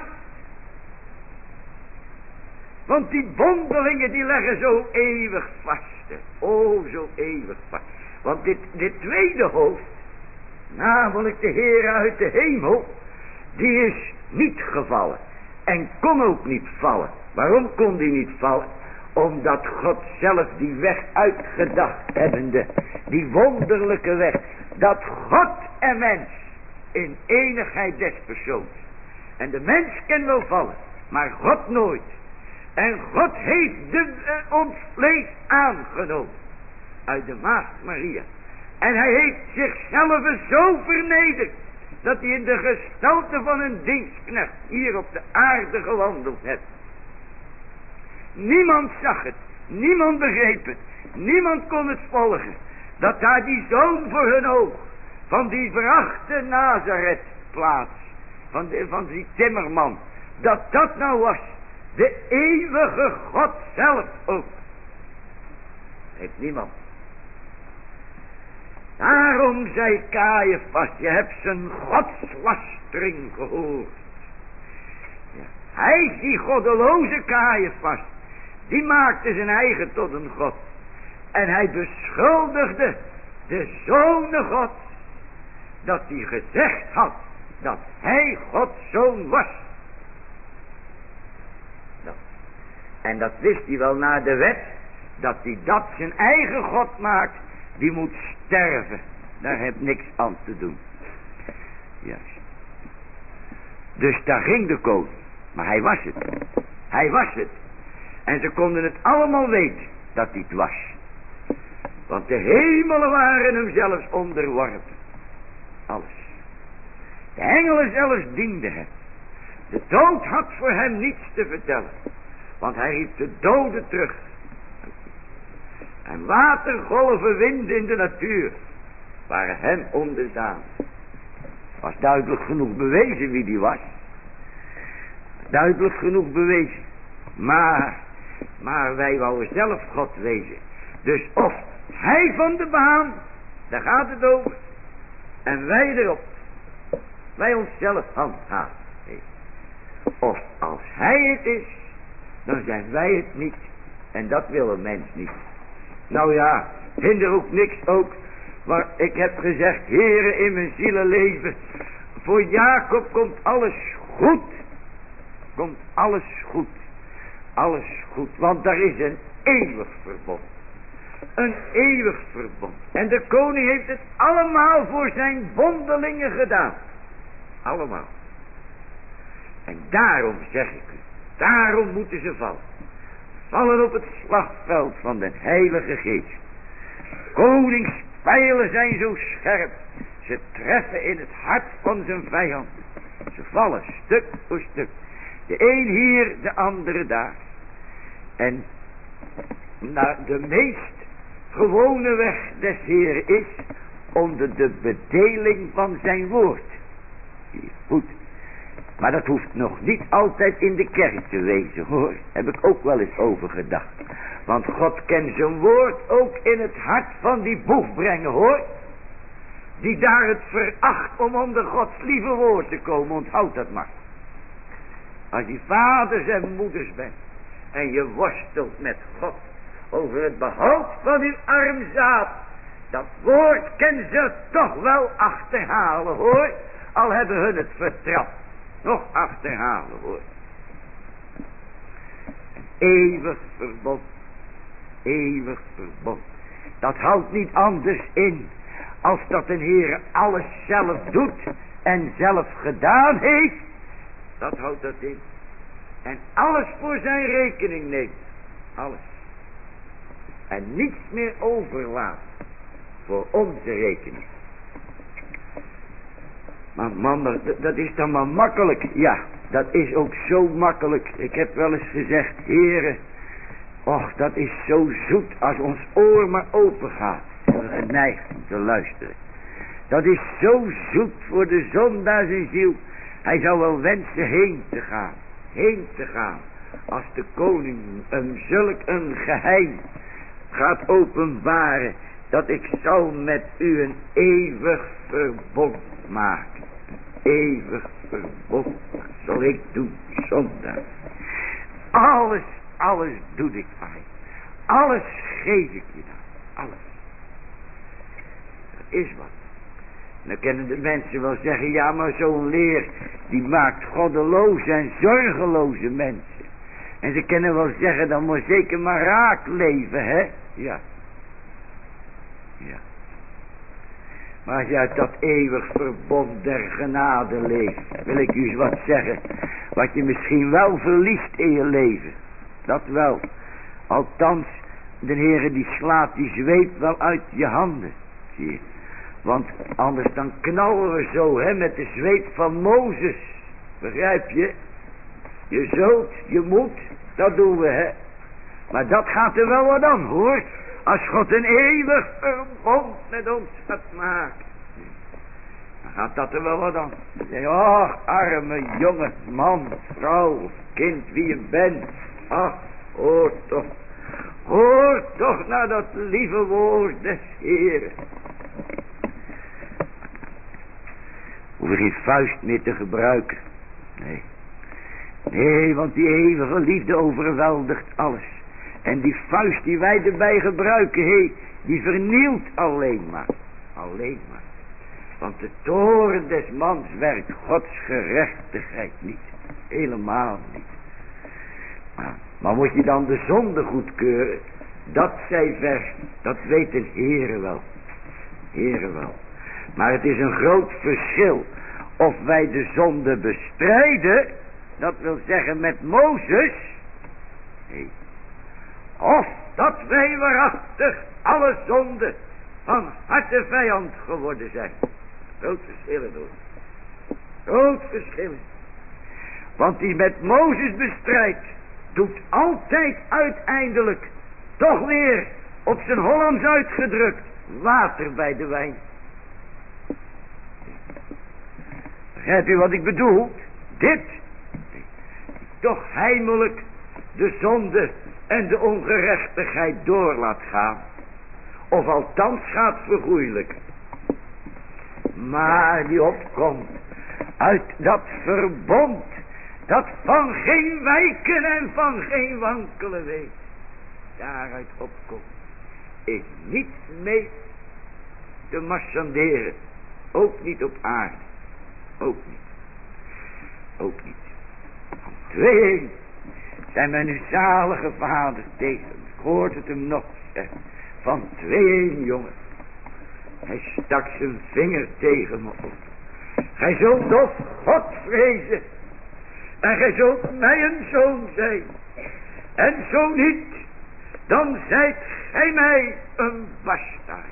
Want die bondelingen die leggen zo eeuwig vast. Oh, zo eeuwig vast. Want dit tweede hoofd, namelijk de Heer uit de hemel, die is niet gevallen. En kon ook niet vallen. Waarom kon die niet vallen? Omdat God zelf die weg uitgedacht hebbende, die wonderlijke weg, dat God en mens in enigheid des persoons. En de mens kan wel vallen, maar God nooit. En God heeft ons vlees aangenomen uit de maagd Maria. En hij heeft zichzelf zo vernederd, dat hij in de gestalte van een dienstknecht hier op de aarde gewandeld heeft. Niemand zag het, niemand begreep het, niemand kon het volgen, dat daar die zoon voor hun oog, van die verachte Nazaretplaats, van die timmerman, dat nou was, de eeuwige God zelf ook. Heeft niemand. Daarom zei Caiaphas, je hebt zijn godslastering gehoord. Ja, hij, die goddeloze Caiaphas, die maakte zijn eigen tot een god. En hij beschuldigde de Zoon God, dat hij gezegd had, dat hij Gods zoon was. En dat wist hij wel naar de wet, dat hij dat zijn eigen God maakt, die moet sterven. Daar heeft niks aan te doen. Juist. Dus daar ging de koning. Maar hij was het. Hij was het. En ze konden het allemaal weten dat hij het was. Want de hemelen waren hem zelfs onderworpen. Alles. De engelen zelfs dienden hem. De dood had voor hem niets te vertellen. Want hij riep de doden terug. En watergolven, winden in de natuur waren hem onderdaan. Was duidelijk genoeg bewezen wie die was. Duidelijk genoeg bewezen. Maar wij wouden zelf God wezen. Dus of hij van de baan, daar gaat het over. En wij erop. Wij onszelf handhaven. Of als hij het is, dan zijn wij het niet. En dat wil een mens niet. Nou ja, hinder ook niks ook. Maar ik heb gezegd, Heere, in mijn zielenleven, voor Jacob komt alles goed. Komt alles goed. Alles goed. Want daar is een eeuwig verbond. Een eeuwig verbond. En de koning heeft het allemaal voor zijn bondelingen gedaan. Allemaal. En daarom zeg ik u, daarom moeten ze vallen. Vallen op het slagveld van de Heilige Geest. Koningspijlen zijn zo scherp. Ze treffen in het hart van zijn vijand. Ze vallen stuk voor stuk. De een hier, de andere daar. En naar de meest gewone weg des Heeren is onder de bedeling van zijn woord. Goed. Maar dat hoeft nog niet altijd in de kerk te wezen, hoor. Heb ik ook wel eens over gedacht. Want God kan zijn woord ook in het hart van die boef brengen, hoor. Die daar het veracht om onder Gods lieve woord te komen. Onthoud dat maar. Als je vaders en moeders bent. En je worstelt met God. Over het behoud van uw armzaad. Dat woord kan ze toch wel achterhalen, hoor. Al hebben hun het vertrapt. Nog achterhalen, hoor. eeuwig verbond. Eeuwig verbond. Dat houdt niet anders in als dat een Heer alles zelf doet en zelf gedaan heeft. Dat houdt dat in. En alles voor zijn rekening neemt. Alles. En niets meer overlaat voor onze rekening. Maar man, dat is dan maar makkelijk. Ja, dat is ook zo makkelijk. Ik heb wel eens gezegd, heren, och, dat is zo zoet als ons oor maar open gaat. En we geneigd om te luisteren. Dat is zo zoet voor de zondaar zijn ziel. Hij zou wel wensen heen te gaan. Heen te gaan. Als de koning hem zulk een geheim gaat openbaren. Dat ik zal met u een eeuwig verbond maken. Eeuwig verbond zal ik doen zondaar. Alles doe ik aan je. Alles geef ik je dan. Alles. Dat is wat. En dan kunnen de mensen wel zeggen, ja, maar zo'n leer die maakt goddeloze en zorgeloze mensen. En ze kunnen wel zeggen, dan moet zeker maar raak leven, hè? Ja. Ja. Maar als je uit dat eeuwig verbond der genade leeft, wil ik u eens wat zeggen, wat je misschien wel verliest in je leven. Dat wel. Althans, de Heere die slaat die zweep wel uit je handen. Zie je. Want anders dan knallen we zo, hè, met de zweep van Mozes. Begrijp je? Je zult, je moet, dat doen we, hè. Maar dat gaat er wel wat aan, hoor. Als God een eeuwig verbond met ons gaat maken. Dan gaat dat er wel wat aan. Dan zeg je, ach, arme jongen, man, vrouw of kind, wie je bent. Ach, hoor toch. Hoor toch naar dat lieve woord des Heeren. Hoef je geen vuist meer te gebruiken. Nee. Nee, want die eeuwige liefde overweldigt alles. En die vuist die wij erbij gebruiken, die vernielt alleen maar. Alleen maar. Want de toorn des mans werkt Gods gerechtigheid niet. Helemaal niet. Maar moet je dan de zonde goedkeuren? Dat zij vers, dat weet de Heere wel. Heere wel. Maar het is een groot verschil of wij de zonde bestrijden, dat wil zeggen met Mozes, nee. Of dat wij waarachtig alle zonden van harte vijand geworden zijn. Groot verschillen hoor. Groot verschillen. Want die met Mozes bestrijdt, doet altijd uiteindelijk toch weer op zijn Hollands uitgedrukt water bij de wijn. Begrijpt u wat ik bedoel? Dit toch heimelijk de zonde en de ongerechtigheid door laat gaan. Of althans gaat vergoeilijken. Maar die opkomt uit dat verbond, dat van geen wijken en van geen wankelen weet. Daaruit opkomt, is niet mee te marchanderen. Ook niet op aarde. Ook niet. Ook niet. Van twee zijn mijn nu zalige vader tegen. Ik hoorde het hem nog zeggen. Van twee jongen. Hij stak zijn vinger tegen me op. Gij zult of God vrezen. En gij zult mij een zoon zijn. En zo niet, dan zijt gij mij een bastaard.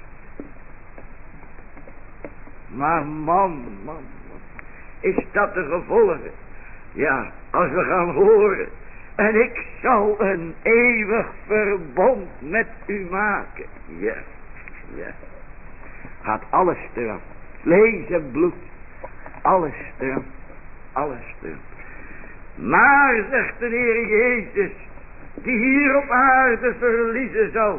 Maar man, is dat de gevolgen? Ja, als we gaan horen. En ik zal een eeuwig verbond met u maken. Ja, ja. Gaat alles eraf. Vlees en bloed. Alles eraf. Alles eraf. Maar, zegt de Heer Jezus, die hier op aarde verliezen zal.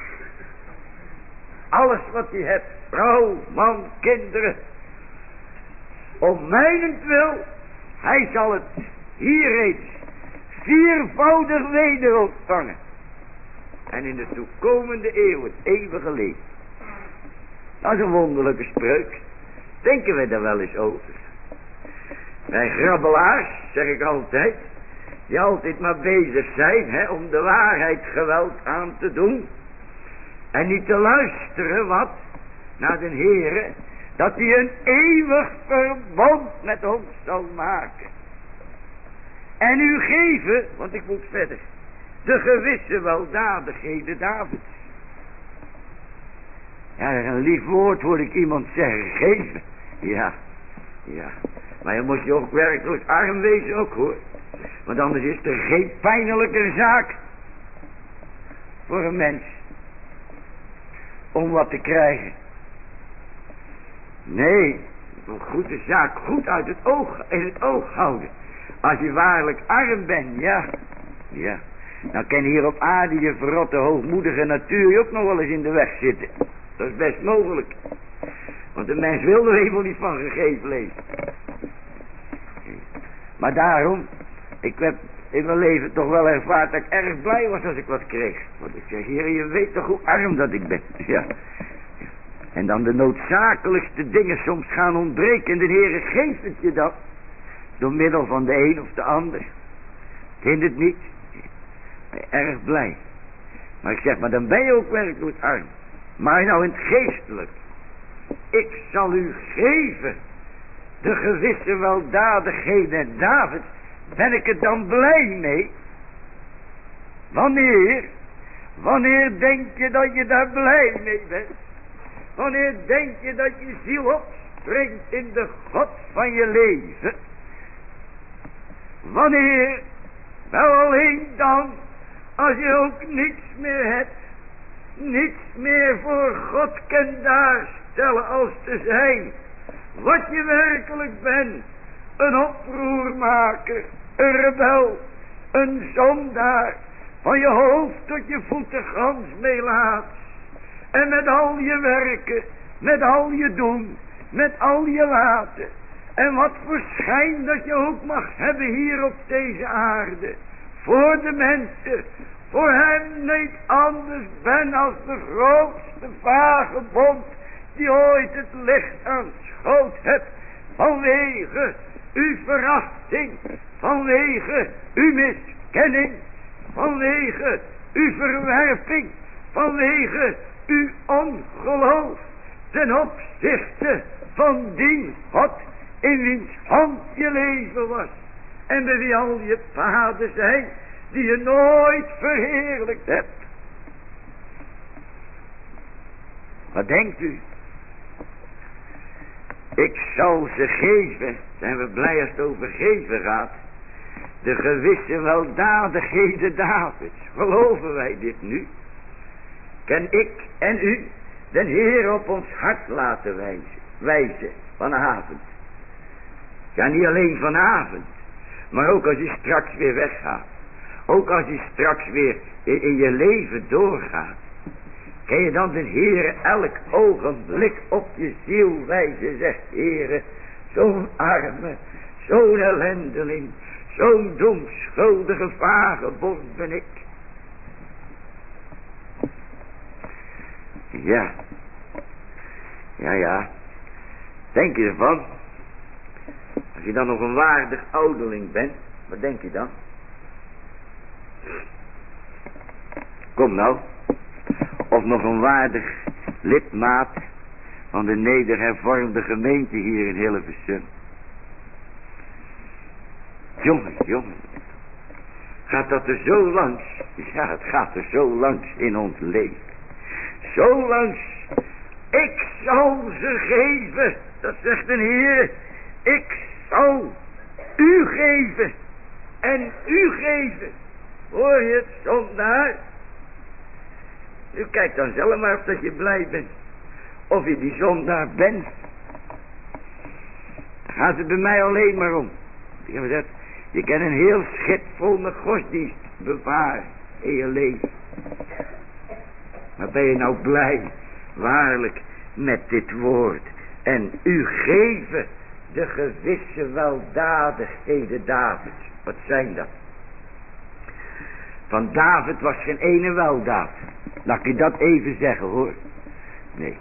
Alles wat hij hebt. Vrouw, man, kinderen. Om mijnentwil, hij zal het hier reeds viervoudig weder ontvangen. En in de toekomende eeuw het eeuwige leven. Dat is een wonderlijke spreuk. Denken we daar wel eens over? Wij grabbelaars, zeg ik altijd, die altijd maar bezig zijn, om de waarheid geweld aan te doen. En niet te luisteren, wat? Naar de Heere, dat hij een eeuwig verbond met ons zal maken. En u geven, want ik moet verder, de gewisse weldadigheden Davids. Ja, een lief woord hoor ik iemand zeggen, geven. Ja. Maar je moet je ook werkelijk arm wezen ook hoor. Want anders is er geen pijnlijke zaak voor een mens om wat te krijgen. Nee, een goede zaak goed in het oog houden. Als je waarlijk arm bent, ja. Dan kan hier op aarde je verrotte hoogmoedige natuur je ook nog wel eens in de weg zitten. Dat is best mogelijk. Want de mens wil er helemaal niet van gegeven leven. Maar daarom, ik heb in mijn leven toch wel ervaard dat ik erg blij was als ik wat kreeg. Want ik zeg, Heer, je weet toch hoe arm dat ik ben. Ja. En dan de noodzakelijkste dingen soms gaan ontbreken. En de Heer geeft het je dan. Door middel van de een of de ander. Het hindert niet. Erg blij. Maar ik zeg, maar dan ben je ook werkelijk arm. Maar nou in het geestelijk. Ik zal u geven de gewisse weldadigheden Davids. Ben ik er dan blij mee? Wanneer denk je dat je daar blij mee bent? Wanneer denk je dat je ziel opspringt in de God van je leven? Wanneer? Wel alleen dan, als je ook niets meer hebt. Niets meer voor God kan daarstellen als te zijn. Wat je werkelijk bent. Een oproermaker. Een rebel. Een zondaar. Van je hoofd tot je voeten gans meelaat. En met al je werken. Met al je doen. Met al je laten. En wat voor schijn dat je ook mag hebben hier op deze aarde. Voor de mensen. Voor hem niet anders ben als de grootste vagebond die ooit het licht aanschouwd hebt. Vanwege uw verachting. Vanwege uw miskenning. Vanwege uw verwerping. Vanwege uw ongeloof. Ten opzichte van die God in wiens hand je leven was. En bij wie al je paden zijn die je nooit verheerlijkt hebt. Wat denkt u? Ik zal ze geven, zijn we blij als het over geven gaat, de gewisse weldadigheden Davids. Geloven wij dit nu? Kan ik en u den Heer op ons hart laten wijzen vanavond? Ja, niet alleen vanavond, maar ook als je straks weer weggaat. Ook als je straks weer in je leven doorgaat. Kan je dan de Heere elk ogenblik op je ziel wijzen. Zegt Heere, zo'n arme, zo'n ellendeling, zo'n domschuldige vagebond ben ik. Ja. Denk je ervan? Als je dan nog een waardig ouderling bent, wat denk je dan? Kom nou. Of nog een waardig lidmaat van de nederhervormde gemeente hier in Hilversum. Jongen. Gaat dat er zo langs? Ja, het gaat er zo langs in ons leven. Zo langs. Ik zal ze geven. Dat zegt de Heer. Ik zal u geven. En u geven. Hoor je het, zondaar? U kijkt dan zelf maar of dat je blij bent. Of je die zondaar bent. Daar gaat het bij mij alleen maar om. Ik heb gezegd, je kan een heel schip vol met godsdienst bevaren in je leven. Maar ben je nou blij, waarlijk, met dit woord. En u geven de gewisse weldadigheden Davids. Wat zijn dat? Van David was geen ene weldaad. Laat ik je dat even zeggen hoor. Nee.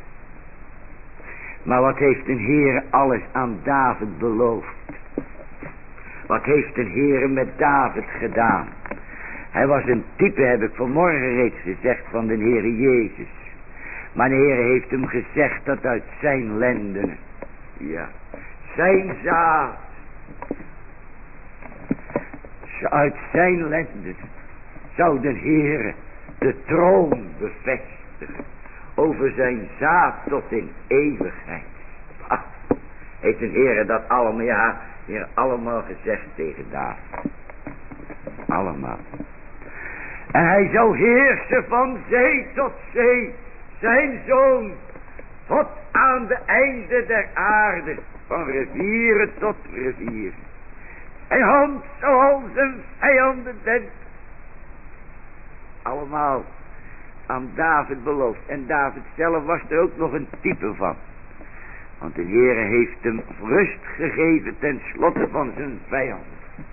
Maar wat heeft een Heer alles aan David beloofd? Wat heeft de Heere met David gedaan? Hij was een type, heb ik vanmorgen reeds gezegd, van de Heere Jezus. Maar de Heere heeft hem gezegd dat uit zijn lendenen, ja, zijn zaad, uit zijn lendenen zou de Heere de troon bevestigen over zijn zaad tot in eeuwigheid. Ach, heeft de Heere dat allemaal, ja, hier allemaal gezegd tegen David. Allemaal. En hij zou heersen van zee tot zee, zijn zoon, tot aan de einde der aarde, van rivieren tot rivieren. Zijn hand zoals een vijanden bent. Allemaal aan David beloofd. En David zelf was er ook nog een type van. Want de Heere heeft hem rust gegeven ten slotte van zijn vijanden.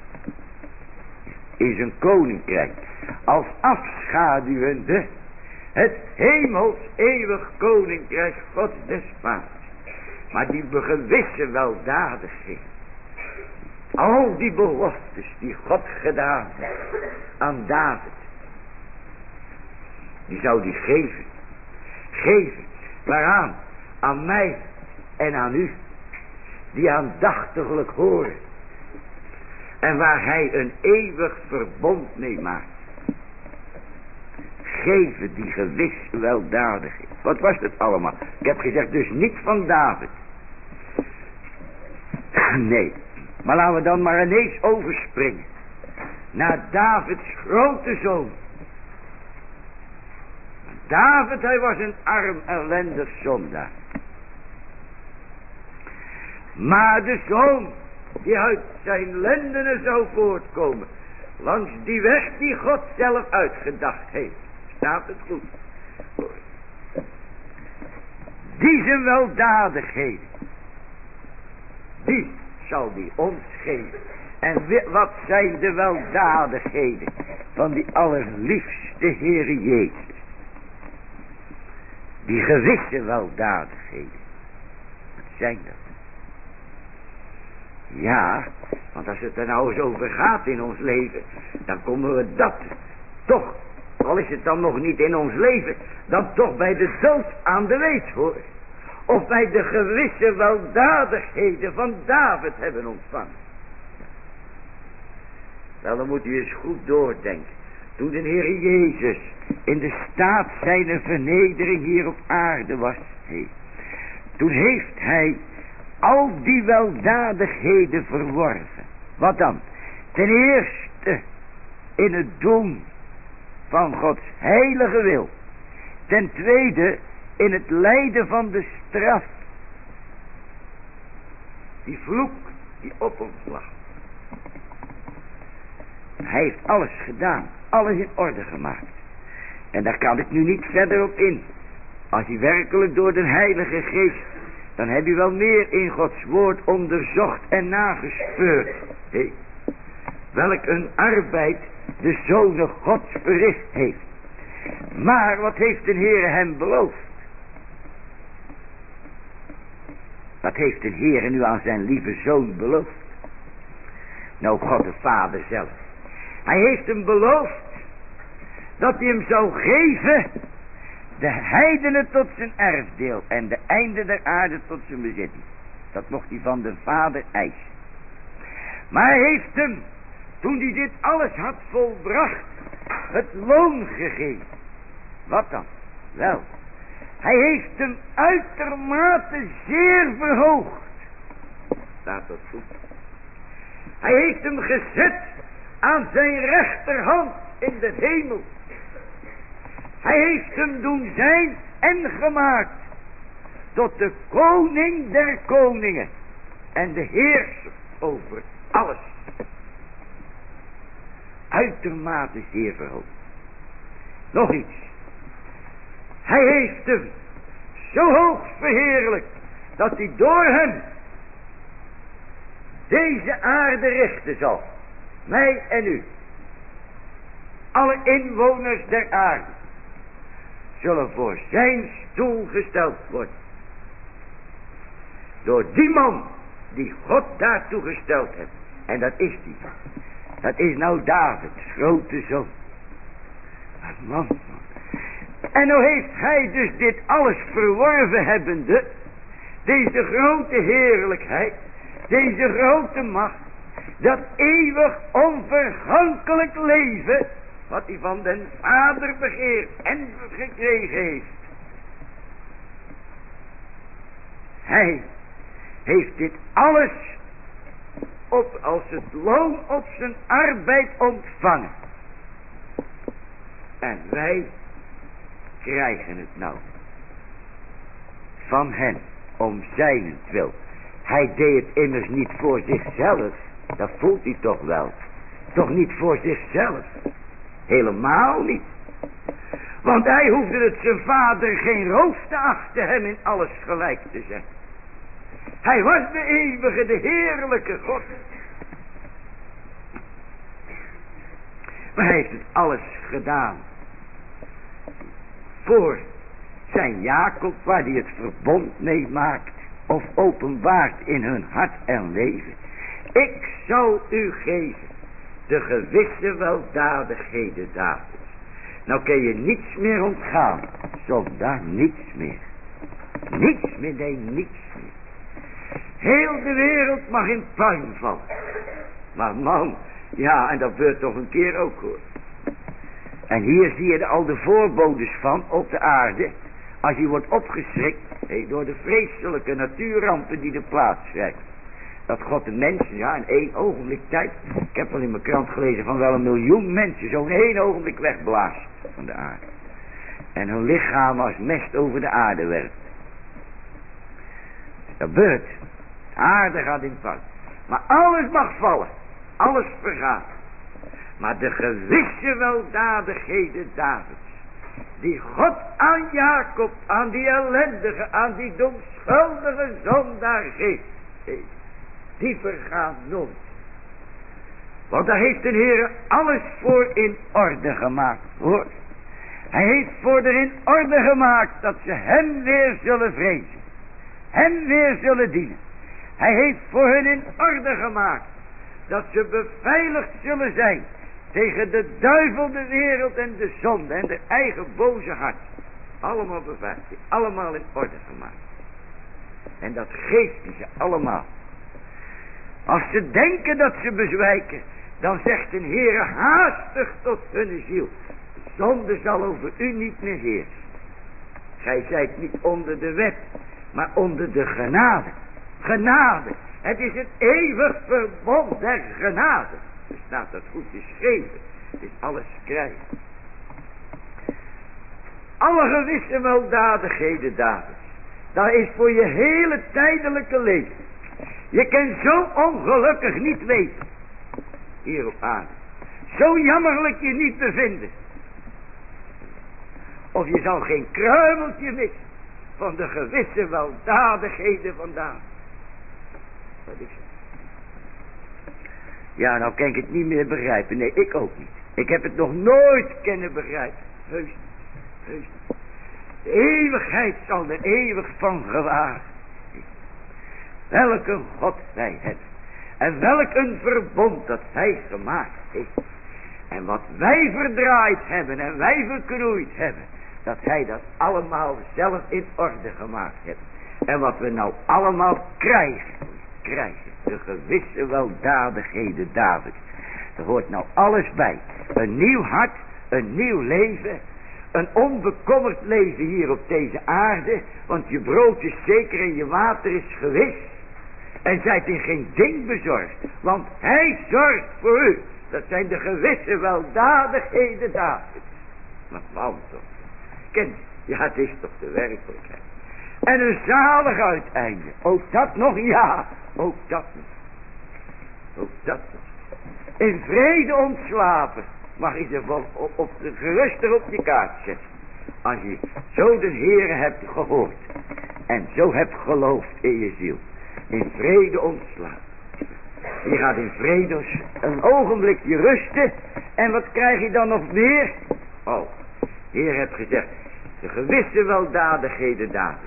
In zijn koninkrijk. Als afschaduwende het hemels eeuwig koninkrijk Gods des Vaders. Maar die gewisse weldadigheid. Al die beloftes die God gedaan heeft aan David. Die zou die geven. Geven. Waaraan? Aan mij en aan u. Die aandachtiglijk horen. En waar hij een eeuwig verbond mee maakt. Geven die gewis weldadigheid. Wat was het allemaal? Ik heb gezegd dus niet van David. Nee. Maar laten we dan maar ineens overspringen. Naar Davids grote zoon. David, hij was een arm ellendig zondaar. Maar de zoon die uit zijn lendenen zou voortkomen. Langs die weg die God zelf uitgedacht heeft. Staat het goed. Die zijn weldadigheden. Die zal die ons geven. En wat zijn de weldadigheden van die allerliefste Heere Jezus. Die gewisse weldadigheden. Wat zijn dat? Ja, want als het er nou eens over gaat in ons leven, dan komen we dat toch, al is het dan nog niet in ons leven, dan toch bij de dood aan de weet hoor. Of wij de gewisse weldadigheden van David hebben ontvangen. Wel, dan moet u eens goed doordenken. Toen de Heer Jezus in de staat zijn vernedering hier op aarde was, toen heeft hij al die weldadigheden verworven. Wat dan? Ten eerste in het doen van Gods heilige wil. Ten tweede in het lijden van de straf. Die vloek die op ons lag. Hij heeft alles gedaan. Alles in orde gemaakt. En daar kan ik nu niet verder op in. Als u werkelijk door de Heilige Geest, dan heb u wel meer in Gods woord onderzocht en nagespeurd. Welk een arbeid de Zoon Gods verricht heeft. Maar wat heeft de Heere hem beloofd? Wat heeft de Heere nu aan zijn lieve Zoon beloofd? Nou, God de Vader zelf. Hij heeft hem beloofd dat hij hem zou geven de heidenen tot zijn erfdeel en de einde der aarde tot zijn bezitting. Dat mocht hij van de Vader eisen. Maar hij heeft hem, toen hij dit alles had volbracht, het loon gegeven. Wat dan? Wel, hij heeft hem uitermate zeer verhoogd. Staat dat goed? Hij heeft hem gezet aan zijn rechterhand in de hemel. Hij heeft hem doen zijn en gemaakt tot de koning der koningen en de heerser over alles. Uitermate zeer verhoogd. Nog iets. Hij heeft hem zo hoog verheerlijkt dat hij door hem deze aarde richten zal. Mij en u. Alle inwoners der aarde zullen voor zijn stoel gesteld worden. Door die man die God daartoe gesteld heeft. En dat is die. Dat is nou Davids grote zoon. Man. En nou heeft hij dus dit alles verworven hebbende. Deze grote heerlijkheid. Deze grote macht. Dat eeuwig onvergankelijk leven. Wat hij van den Vader begeert en gekregen heeft. Hij heeft dit alles als het loon op zijn arbeid ontvangen. En wij krijgen het nou. Van hen, om zijnentwil. Hij deed het immers niet voor zichzelf. Dat voelt hij toch wel. Toch niet voor zichzelf. Helemaal niet. Want hij hoefde het zijn vader geen roof te achten hem in alles gelijk te zijn. Hij was de eeuwige, de heerlijke God. Maar hij heeft het alles gedaan. Voor zijn Jacob, waar hij het verbond mee maakt. Of openbaart in hun hart en leven. Ik zal u geven de gewisse weldadigheden Davids. Nou kun je niets meer ontgaan. Zondaar niets meer. Niets meer, nee, niets meer. Heel de wereld mag in puin vallen. Maar man, ja, en dat gebeurt toch een keer ook hoor. En hier zie je er al de voorbodes van op de aarde. Als je wordt opgeschrikt door de vreselijke natuurrampen die er plaatsvinden. Dat God de mensen, ja, in 1 ogenblik tijd. Ik heb wel in mijn krant gelezen van wel 1 miljoen mensen zo in 1 ogenblik wegblaast van de aarde. En hun lichaam als mest over de aarde werpt. Dat gebeurt. De aarde gaat in puin. Maar alles mag vallen. Alles vergaat. Maar de gewisse weldadigheden Davids. Die God aan Jacob, aan die ellendige, aan die domschuldige zondaar geeft. Die vergaan nooit. Want daar heeft de Heer alles voor in orde gemaakt, hoor. Hij heeft voor er in orde gemaakt dat ze hem weer zullen vrezen. Hem weer zullen dienen. Hij heeft voor hen in orde gemaakt dat ze beveiligd zullen zijn tegen de duivel, de wereld en de zonde en de eigen boze hart. Allemaal beveiligd, allemaal in orde gemaakt. En dat geeft hij ze allemaal. Als ze denken dat ze bezwijken, dan zegt de Heere haastig tot hun ziel: zonde zal over u niet meer heersen. Gij zijt niet onder de wet, maar onder de genade. Genade. Het is het eeuwig verbond der genade. Er staat dat goed geschreven. Het is alles krijgen. Alle gewisse weldadigheden Davids. Dat is voor je hele tijdelijke leven. Je kan zo ongelukkig niet weten. Hier op aarde. Zo jammerlijk je niet bevinden. Of je zal geen kruimeltje missen van de gewisse weldadigheden vandaan. Wat is het? Ja, nou kan ik het niet meer begrijpen. Nee, ik ook niet. Ik heb het nog nooit kunnen begrijpen. Heus niet. Heus niet. De eeuwigheid zal er eeuwig van gewaar. Welk een God wij hebben. En welk een verbond dat hij gemaakt heeft. En wat wij verdraaid hebben en wij verknoeid hebben. Dat hij dat allemaal zelf in orde gemaakt heeft. En wat we nou allemaal krijgen. De gewisse weldadigheden Davids. Er hoort nou alles bij. Een nieuw hart. Een nieuw leven. Een onbekommerd leven hier op deze aarde. Want je brood is zeker en je water is gewis. En zijt in geen ding bezorgd. Want hij zorgt voor u. Dat zijn de gewisse weldadigheden Davids. Maar man toch. Ken, ja, het is toch de werkelijkheid. En een zalig uiteinde. Ook dat nog, ja. Ook dat nog. Ook dat nog. In vrede ontslapen. Mag je ze gerustig op je kaart zetten. Als je zo de Heere hebt gehoord. En zo hebt geloofd in je ziel. In vrede ontslapen. Je gaat in vrede een ogenblikje rusten. En wat krijg je dan nog meer? Oh, Heer hebt gezegd. De gewisse weldadigheden Davids.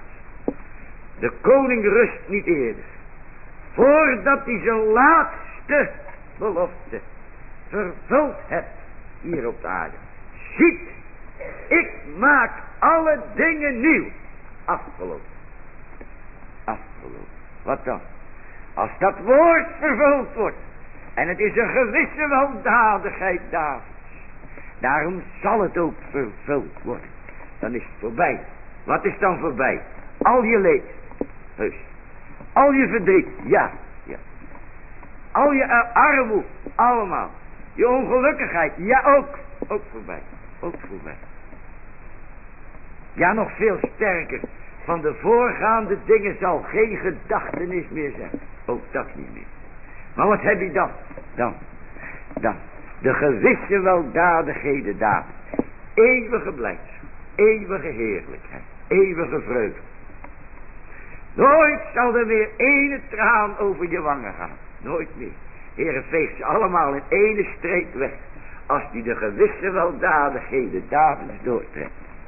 De koning rust niet eerder. Voordat hij zijn laatste belofte vervuld hebt hier op de aarde. Ziet, ik maak alle dingen nieuw. Afgelopen. Afgelopen. Wat dan? Als dat woord vervuld wordt. En het is een gewisse weldadigheid Davids. Daarom zal het ook vervuld worden. Dan is het voorbij. Wat is dan voorbij? Al je leed. Heus. Al je verdriet. Ja. Ja. Al je armoede. Allemaal. Je ongelukkigheid. Ja, ook. Ook voorbij. Ook voorbij. Ja, nog veel sterker. Van de voorgaande dingen zal geen gedachtenis meer zijn. Ook dat niet meer. Maar wat heb je dan? Dan. De gewisse weldadigheden David. Eeuwige blijdschap. Eeuwige heerlijkheid. Eeuwige vreugde. Nooit zal er weer ene traan over je wangen gaan. Nooit meer. Heere, veegt ze allemaal in ene streek weg. Als die de gewisse weldadigheden Davids doortrekt.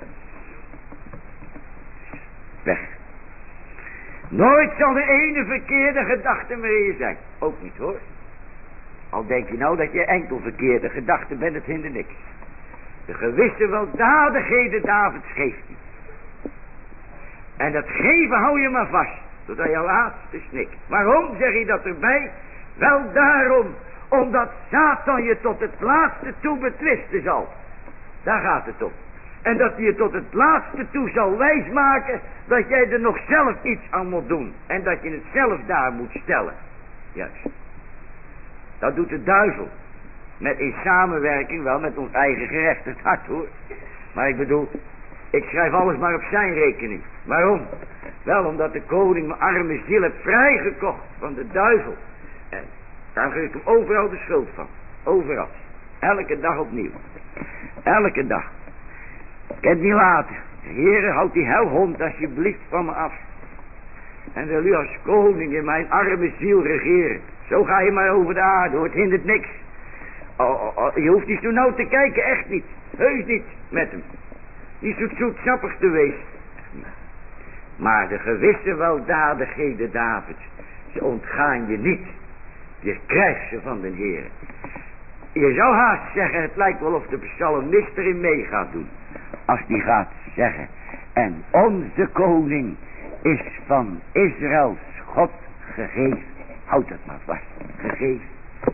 Weg. Nooit zal er ene verkeerde gedachte meer in je zijn. Ook niet hoor. Al denk je nou dat je enkel verkeerde gedachten bent, het hindert niks. De gewisse weldadigheden Davids geeft hij. En dat geven hou je maar vast. Totdat je laatste snikt. Waarom zeg je dat erbij? Wel daarom. Omdat Satan je tot het laatste toe betwisten zal. Daar gaat het om. En dat hij je tot het laatste toe zal wijsmaken. Dat jij er nog zelf iets aan moet doen. En dat je het zelf daar moet stellen. Juist. Dat doet de duivel. Met in samenwerking wel met ons eigen gerechtigd hart hoor. Maar ik bedoel. Ik schrijf alles maar op zijn rekening. Waarom? Wel omdat de koning mijn arme ziel heeft vrijgekocht van de duivel. En daar geef ik hem overal de schuld van. Overal. Elke dag opnieuw. Elke dag. Ik kan het niet laten. Heere, houd die helhond alsjeblieft van me af. En wil u als koning in mijn arme ziel regeren. Zo ga je maar over de aarde hoor. Het hindert niks. Je hoeft niet zo nauw te kijken. Echt niet. Heus niet met hem. Niet zo zoetsappig te wezen. Maar de gewisse weldadigheden Davids. Ze ontgaan je niet. Je krijgt ze van de Heer. Je zou haast zeggen. Het lijkt wel of de psalmist erin mee gaat doen. Als die gaat zeggen. En onze koning is van Israëls God gegeven. Houd dat maar vast. Gegeven.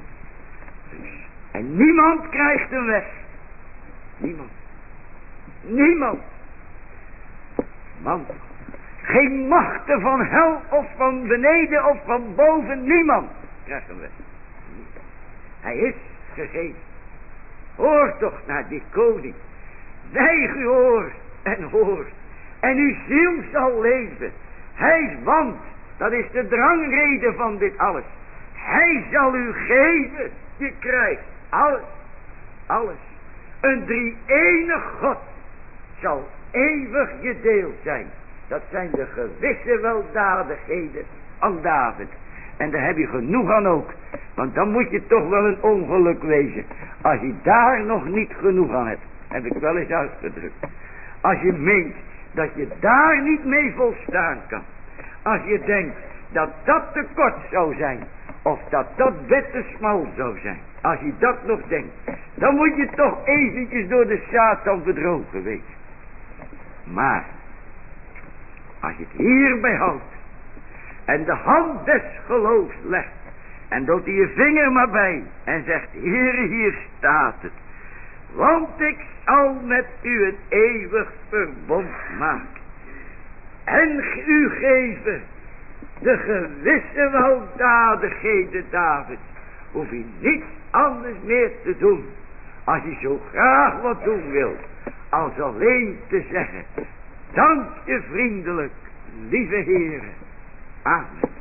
En niemand krijgt hem weg. Niemand. Niemand. Man. Geen machten van hel of van beneden of van boven. Niemand krijgt hem weg. Hij is gegeven. Hoor toch naar die koning. Wijg uw oor en hoor. En uw ziel zal leven. Hij want. Dat is de drangrede van dit alles. Hij zal u geven. Je krijgt alles. Alles. Een drie-enig God zal eeuwig je deel zijn. Dat zijn de gewisse weldadigheden van David. En daar heb je genoeg aan ook. Want dan moet je toch wel een ongeluk wezen. Als je daar nog niet genoeg aan hebt. Heb ik wel eens uitgedrukt. Als je meent dat je daar niet mee volstaan kan. Als je denkt dat dat te kort zou zijn. Of dat bed te smal zou zijn. Als je dat nog denkt. Dan moet je toch eventjes door de Satan bedrogen wezen. Maar. Als je het hierbij houdt. En de hand des geloofs legt. En doet hij je vinger maar bij. En zegt. Heere, hier staat het. Want ik zal met u een eeuwig verbond maken. En u geven. De gewisse weldadigheden David. Hoef je niets anders meer te doen. Als je zo graag wat doen wilt. Als alleen te zeggen. Dank je vriendelijk, lieve Heere. Amen.